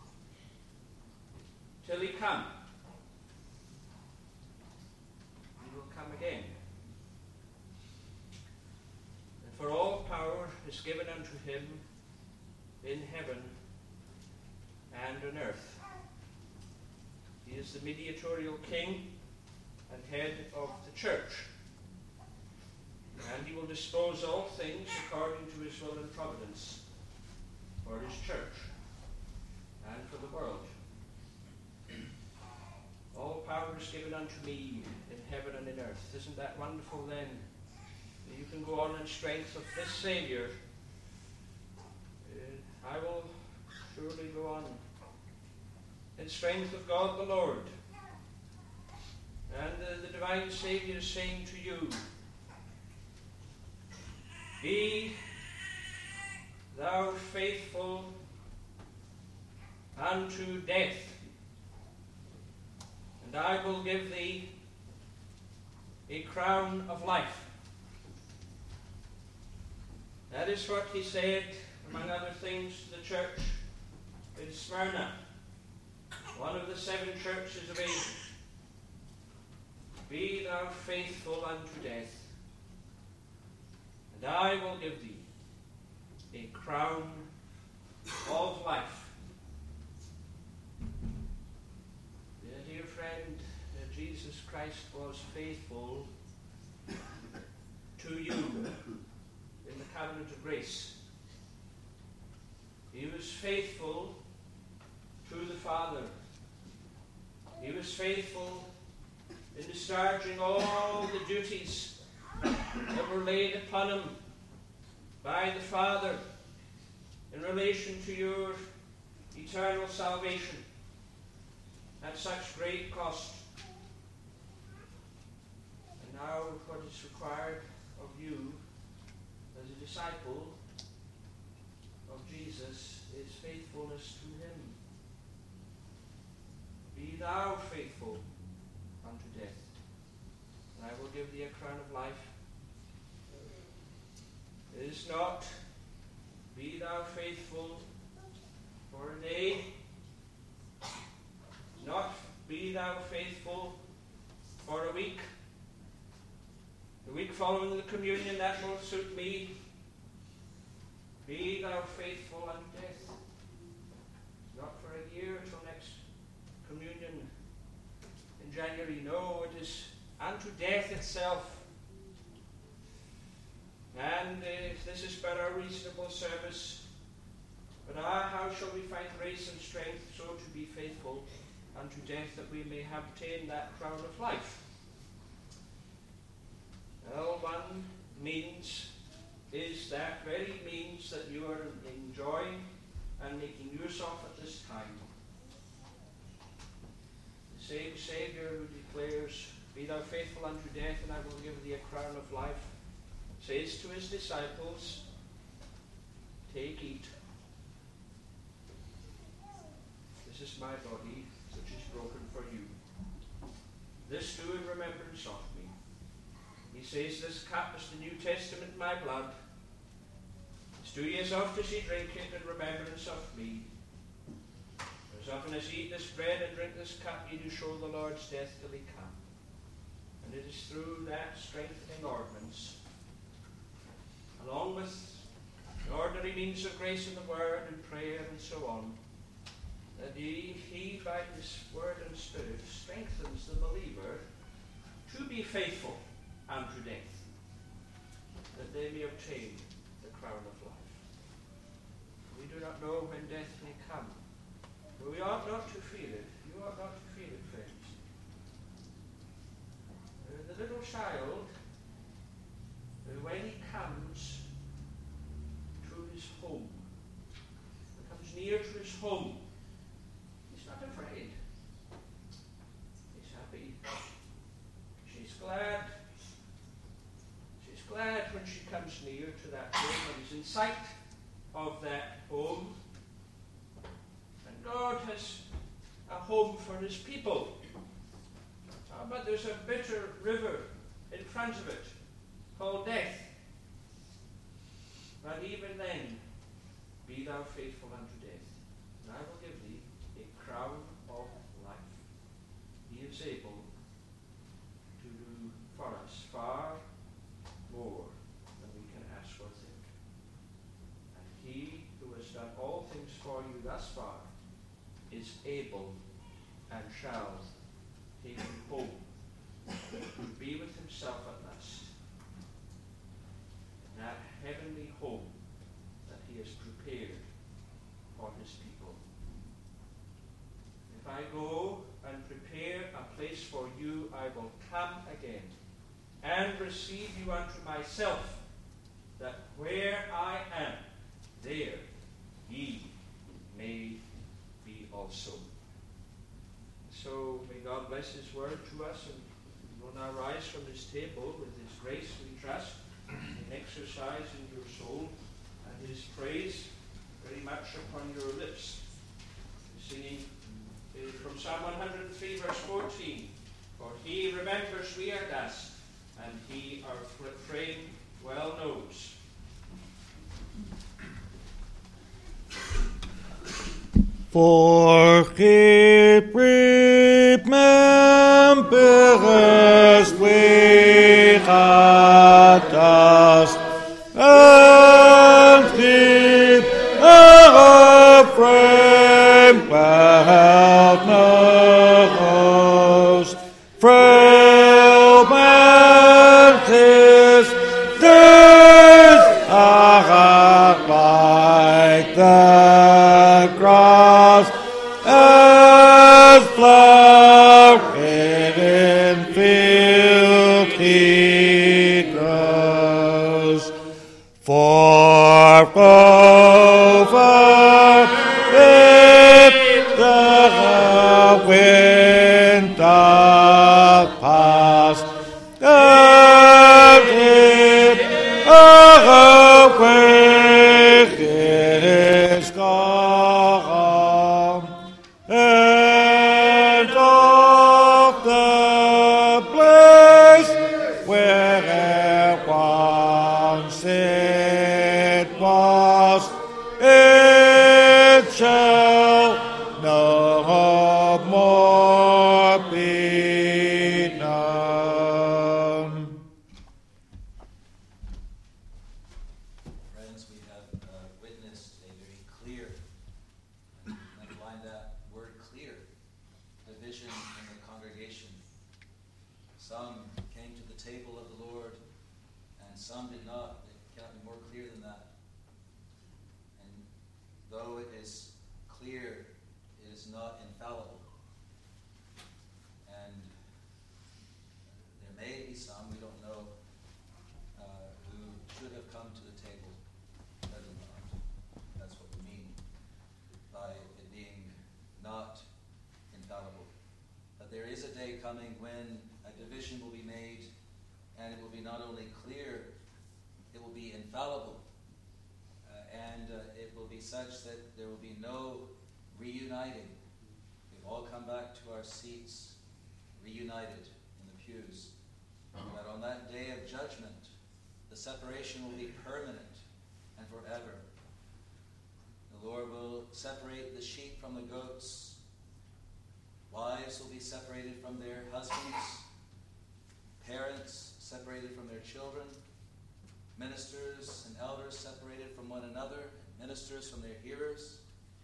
till he come. He will come again. And for all power is given unto him in heaven and on earth. He is the mediatorial king and head of the church. And he will dispose all things according to his will and providence for his church and for the world. All power is given unto me in heaven and in earth. Isn't that wonderful then? That you can go on in strength of this Saviour. Uh, I will surely go on in strength of God the Lord. And uh, the divine Saviour is saying to you, be thou faithful unto death, and I will give thee a crown of life. That is what he said, among other things, to the church in Smyrna, one of the seven churches of Asia. Be thou faithful unto death, and I will give thee a crown of life. Yeah, dear friend, uh, Jesus Christ was faithful to you in the covenant of grace. He was faithful to the Father. He was faithful in discharging all the duties that were laid upon him by the Father in relation to your eternal salvation at such great cost. And now what is required of you as a disciple of Jesus is faithfulness to him. Be thou faithful unto death, and I will give thee a crown of life. It is not, be thou faithful for a day, not be thou faithful for a week. The week following the communion, that will suit me. Be thou faithful unto death. Not for a year till next communion in January. No, it is unto death itself. And uh, this is but our reasonable service. But ah, how shall we find grace and strength so to be faithful unto death, that we may obtain that crown of life? Well, one means is that very means that you are enjoying and making use of at this time. The same Saviour who declares, be thou faithful unto death, and I will give thee a crown of life, says to his disciples, take, eat. This is my body, which is broken for you. This do in remembrance of me. He says, this cup is the New Testament, my blood. This do ye as oft as ye drink it in remembrance of me. As often as ye eat this bread and drink this cup, ye do show the Lord's death till he come. And it is through that strengthening ordinance, along with the ordinary means of grace in the Word and prayer and so on, that he, he by his Word and Spirit strengthens the believer to be faithful unto death, that they may obtain the crown of life. We do not know when death may come, but we ought not to fear it. You ought not to fear it, friends. Uh, the little child, uh, when he comes to his home, comes near to his home, he's not afraid. He's happy. She's glad. She's glad when she comes near to that home and is in sight of that home. And God has a home for his people. Oh, but there's a bitter river in front of it called death. But even then, be thou faithful unto death, and I will give thee a crown of life. He is able to do for us far more than we can ask or think. And he who has done all things for you thus far is able and shall take him home to be with himself at last, in that heavenly home that he has prepared for his people. If I go and prepare a place for you, I will come again and receive you unto myself, that where I am, there ye may be also. So may God bless his word to us, and we will now rise from this table with his grace we trust, in exercise in your soul, and his praise very much upon your lips. Singing uh, from Psalm one hundred three, verse fourteen, for he remembers we are dust, and he our frame well knows. For he remembers we are dust, and he our frame well knows. Frail man his days are like the grass, as flowering in field he grows. For over it the wind doth pass, and it away is gone, and of the place where once it was, it shall no more be known. Friends, we have uh, witnessed a very clear, and underline that word clear, division in the congregation. Some came to the table of the Lord, and some did not. It cannot be more clear than that. And though it is clear, it is not infallible. And there may be some, we don't know, uh, who should have come to the table that did not. That's what we mean by it being not infallible. But there is a day coming when a division will be made, and it will be not only clear, it will be infallible. Uh, and uh, it will be such that there will be no reuniting. We've all come back to our seats, reunited in the pews. But on that day of judgment, the separation will be permanent and forever. The Lord will separate the sheep from the goats. Wives will be separated from their husbands. Parents separated from their children. Ministers and elders separated from one another. Ministers from their hearers.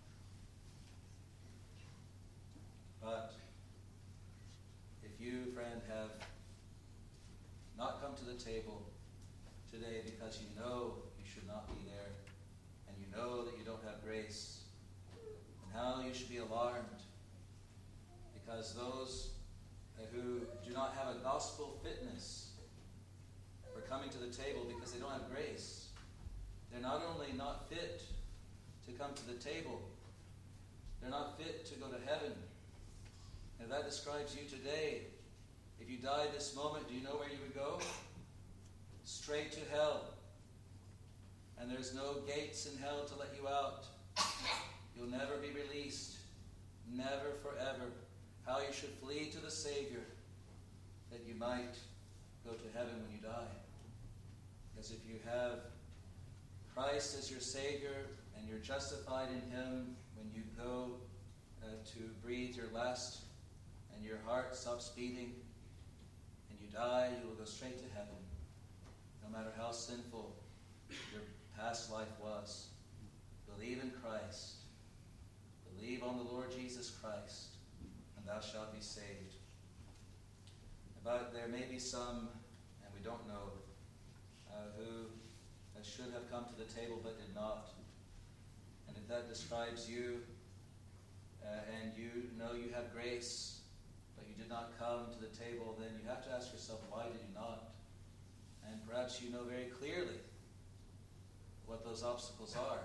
But if you, friend, have not come to the table today because you know you should not be there, and you know that you don't have grace, and how you should be alarmed, because those who do not have a gospel fitness for coming to the table because they don't have grace, they're not only not fit to come to the table, they're not fit to go to heaven. And that describes you today. If you died this moment, do you know where you would go? Straight to hell. And there's no gates in hell to let you out. You'll never be released. Never forever. How you should flee to the Savior, that you might go to heaven when you die. Because if you have Christ as your Savior and you're justified in Him, when you go uh, to breathe your last and your heart stops beating and you die, you will go straight to heaven, no matter how sinful your past life was. Believe in Christ. Believe on the Lord Jesus Christ, and thou shalt be saved. But there may be some, and we don't know, uh, who should have come to the table but did not. And if that describes you, uh, and you know you have grace, but you did not come to the table, then you have to ask yourself, why did you not? And perhaps you know very clearly what those obstacles are.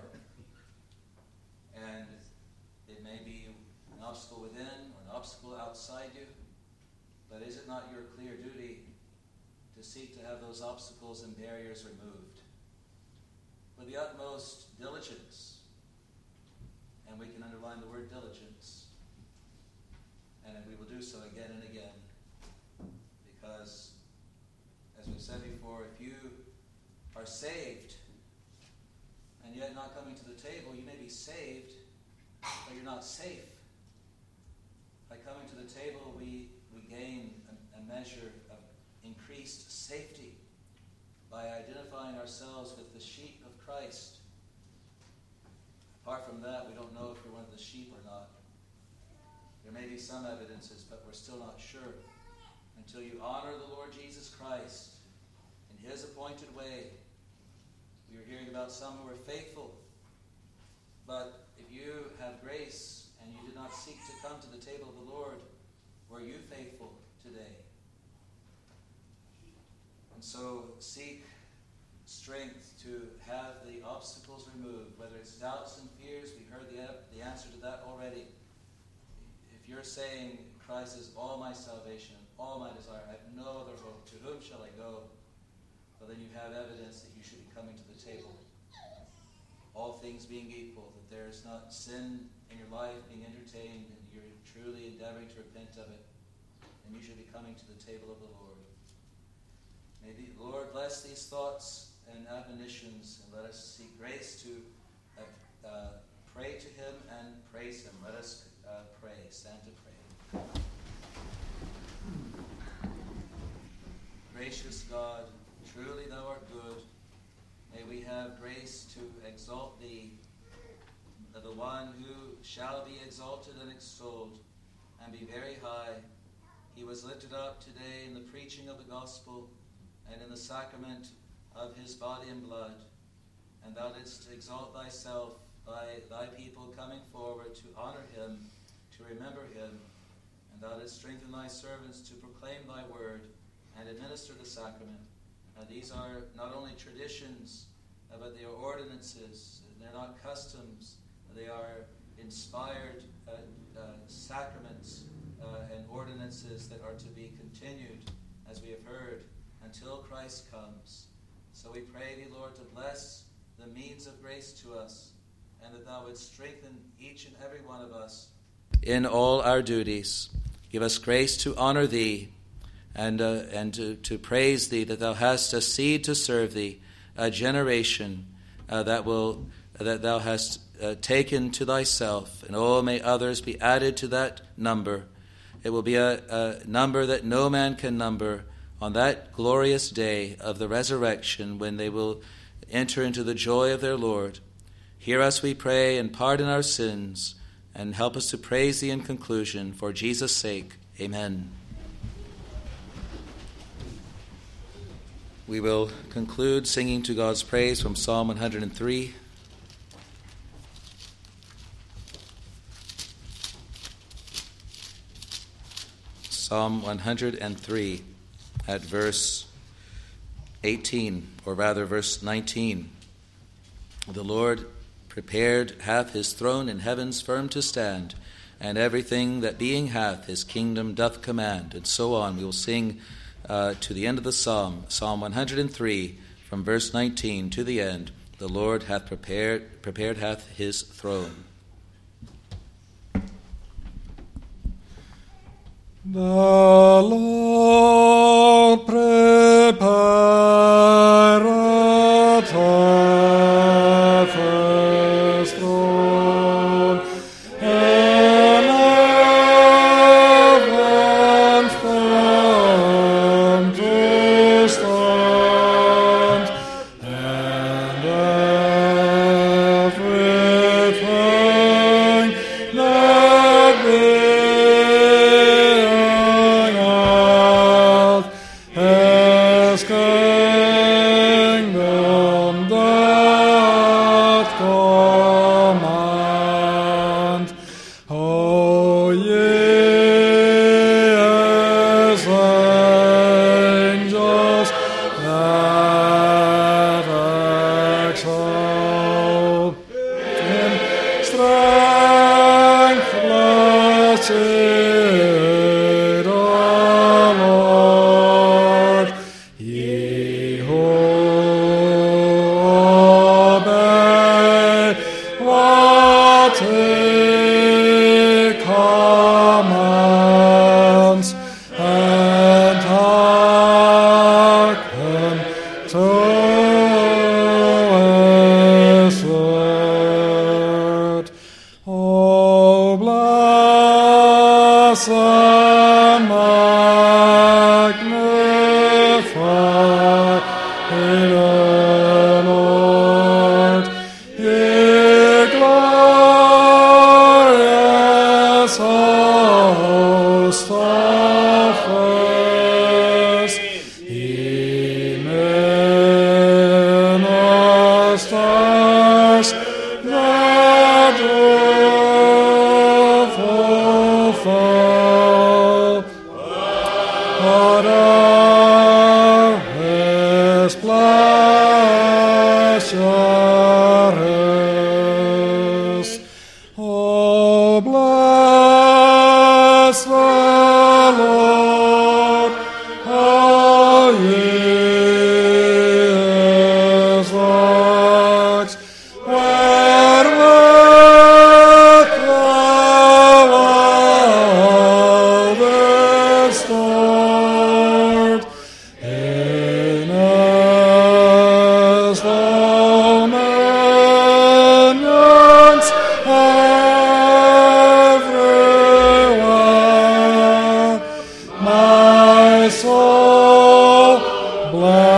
And it may be an obstacle within or an obstacle outside you, but is it not your clear duty to seek to have those obstacles and barriers removed with the utmost diligence? And we can underline the word diligence. And we will do so again and again. Because, as we've said before, if you are saved and yet not coming to the table, you may be saved, but you're not safe. By coming to the table, we, we gain a, a measure of increased safety by identifying ourselves with the sheep of Christ. Apart from that, we don't know if we're one of the sheep or not. There may be some evidences, but we're still not sure. Until you honor the Lord Jesus Christ in his appointed way. We are hearing about some who are faithful. But if you have grace and you did not seek to come to the table of the Lord, were you faithful today? And so seek strength to have the obstacles removed, whether it's doubts and fears. We heard the, the answer to that already. If you're saying Christ is all my salvation and all my desire, I have no other hope, to whom shall I go? Well, then you have evidence that you should be coming to the table. All things being equal, that there is not sin in your life being entertained and you're truly endeavoring to repent of it, then you should be coming to the table of the Lord. May the Lord bless these thoughts and admonitions, and let us seek grace to uh, uh, pray to him and praise him. Let us uh, pray, stand to pray. Gracious God, truly thou art good. May we have grace to exalt thee, the one who shall be exalted and extolled and be very high. He was lifted up today in the preaching of the gospel and in the sacrament of his body and blood. And thou didst exalt thyself by thy people coming forward to honor him, to remember him. And thou didst strengthen thy servants to proclaim thy word and administer the sacrament. Now, these are not only traditions, uh, but they are ordinances. They're not customs. They are inspired uh, uh, sacraments uh, and ordinances that are to be continued, as we have heard, until Christ comes. So we pray thee, Lord, to bless the means of grace to us, and that thou wouldst strengthen each and every one of us in all our duties. Give us grace to honor thee, and uh, and to, to praise thee, that thou hast a seed to serve thee, a generation uh, that will that thou hast uh, taken to thyself, and oh, may others be added to that number. It will be a, a number that no man can number on that glorious day of the resurrection, when they will enter into the joy of their Lord. Hear us, we pray, and pardon our sins, and help us to praise thee in conclusion. For Jesus' sake, amen. We will conclude singing to God's praise from Psalm one hundred three. Psalm one hundred three at verse eighteen, or rather verse nineteen. The Lord prepared hath his throne in heavens firm to stand, and everything that being hath his kingdom doth command, and so on. We will sing uh, to the end of the psalm, Psalm one hundred three, from verse nineteen to the end. The Lord hath prepared, prepared hath his throne. The Lord prepareth his throne in heaven firm to stand, and everything that O ye as angels that excel in strength, blessed O Lord, ye who obey what He commands and hearken to His word. Oh, bless and magnify the Lord, ye glorious host of earth, ye ministers that do fulfill what of His pleasure is. Oh, bless the Lord, all ye His works, wherewith the world is stored in His dominions everywhere. My soul bless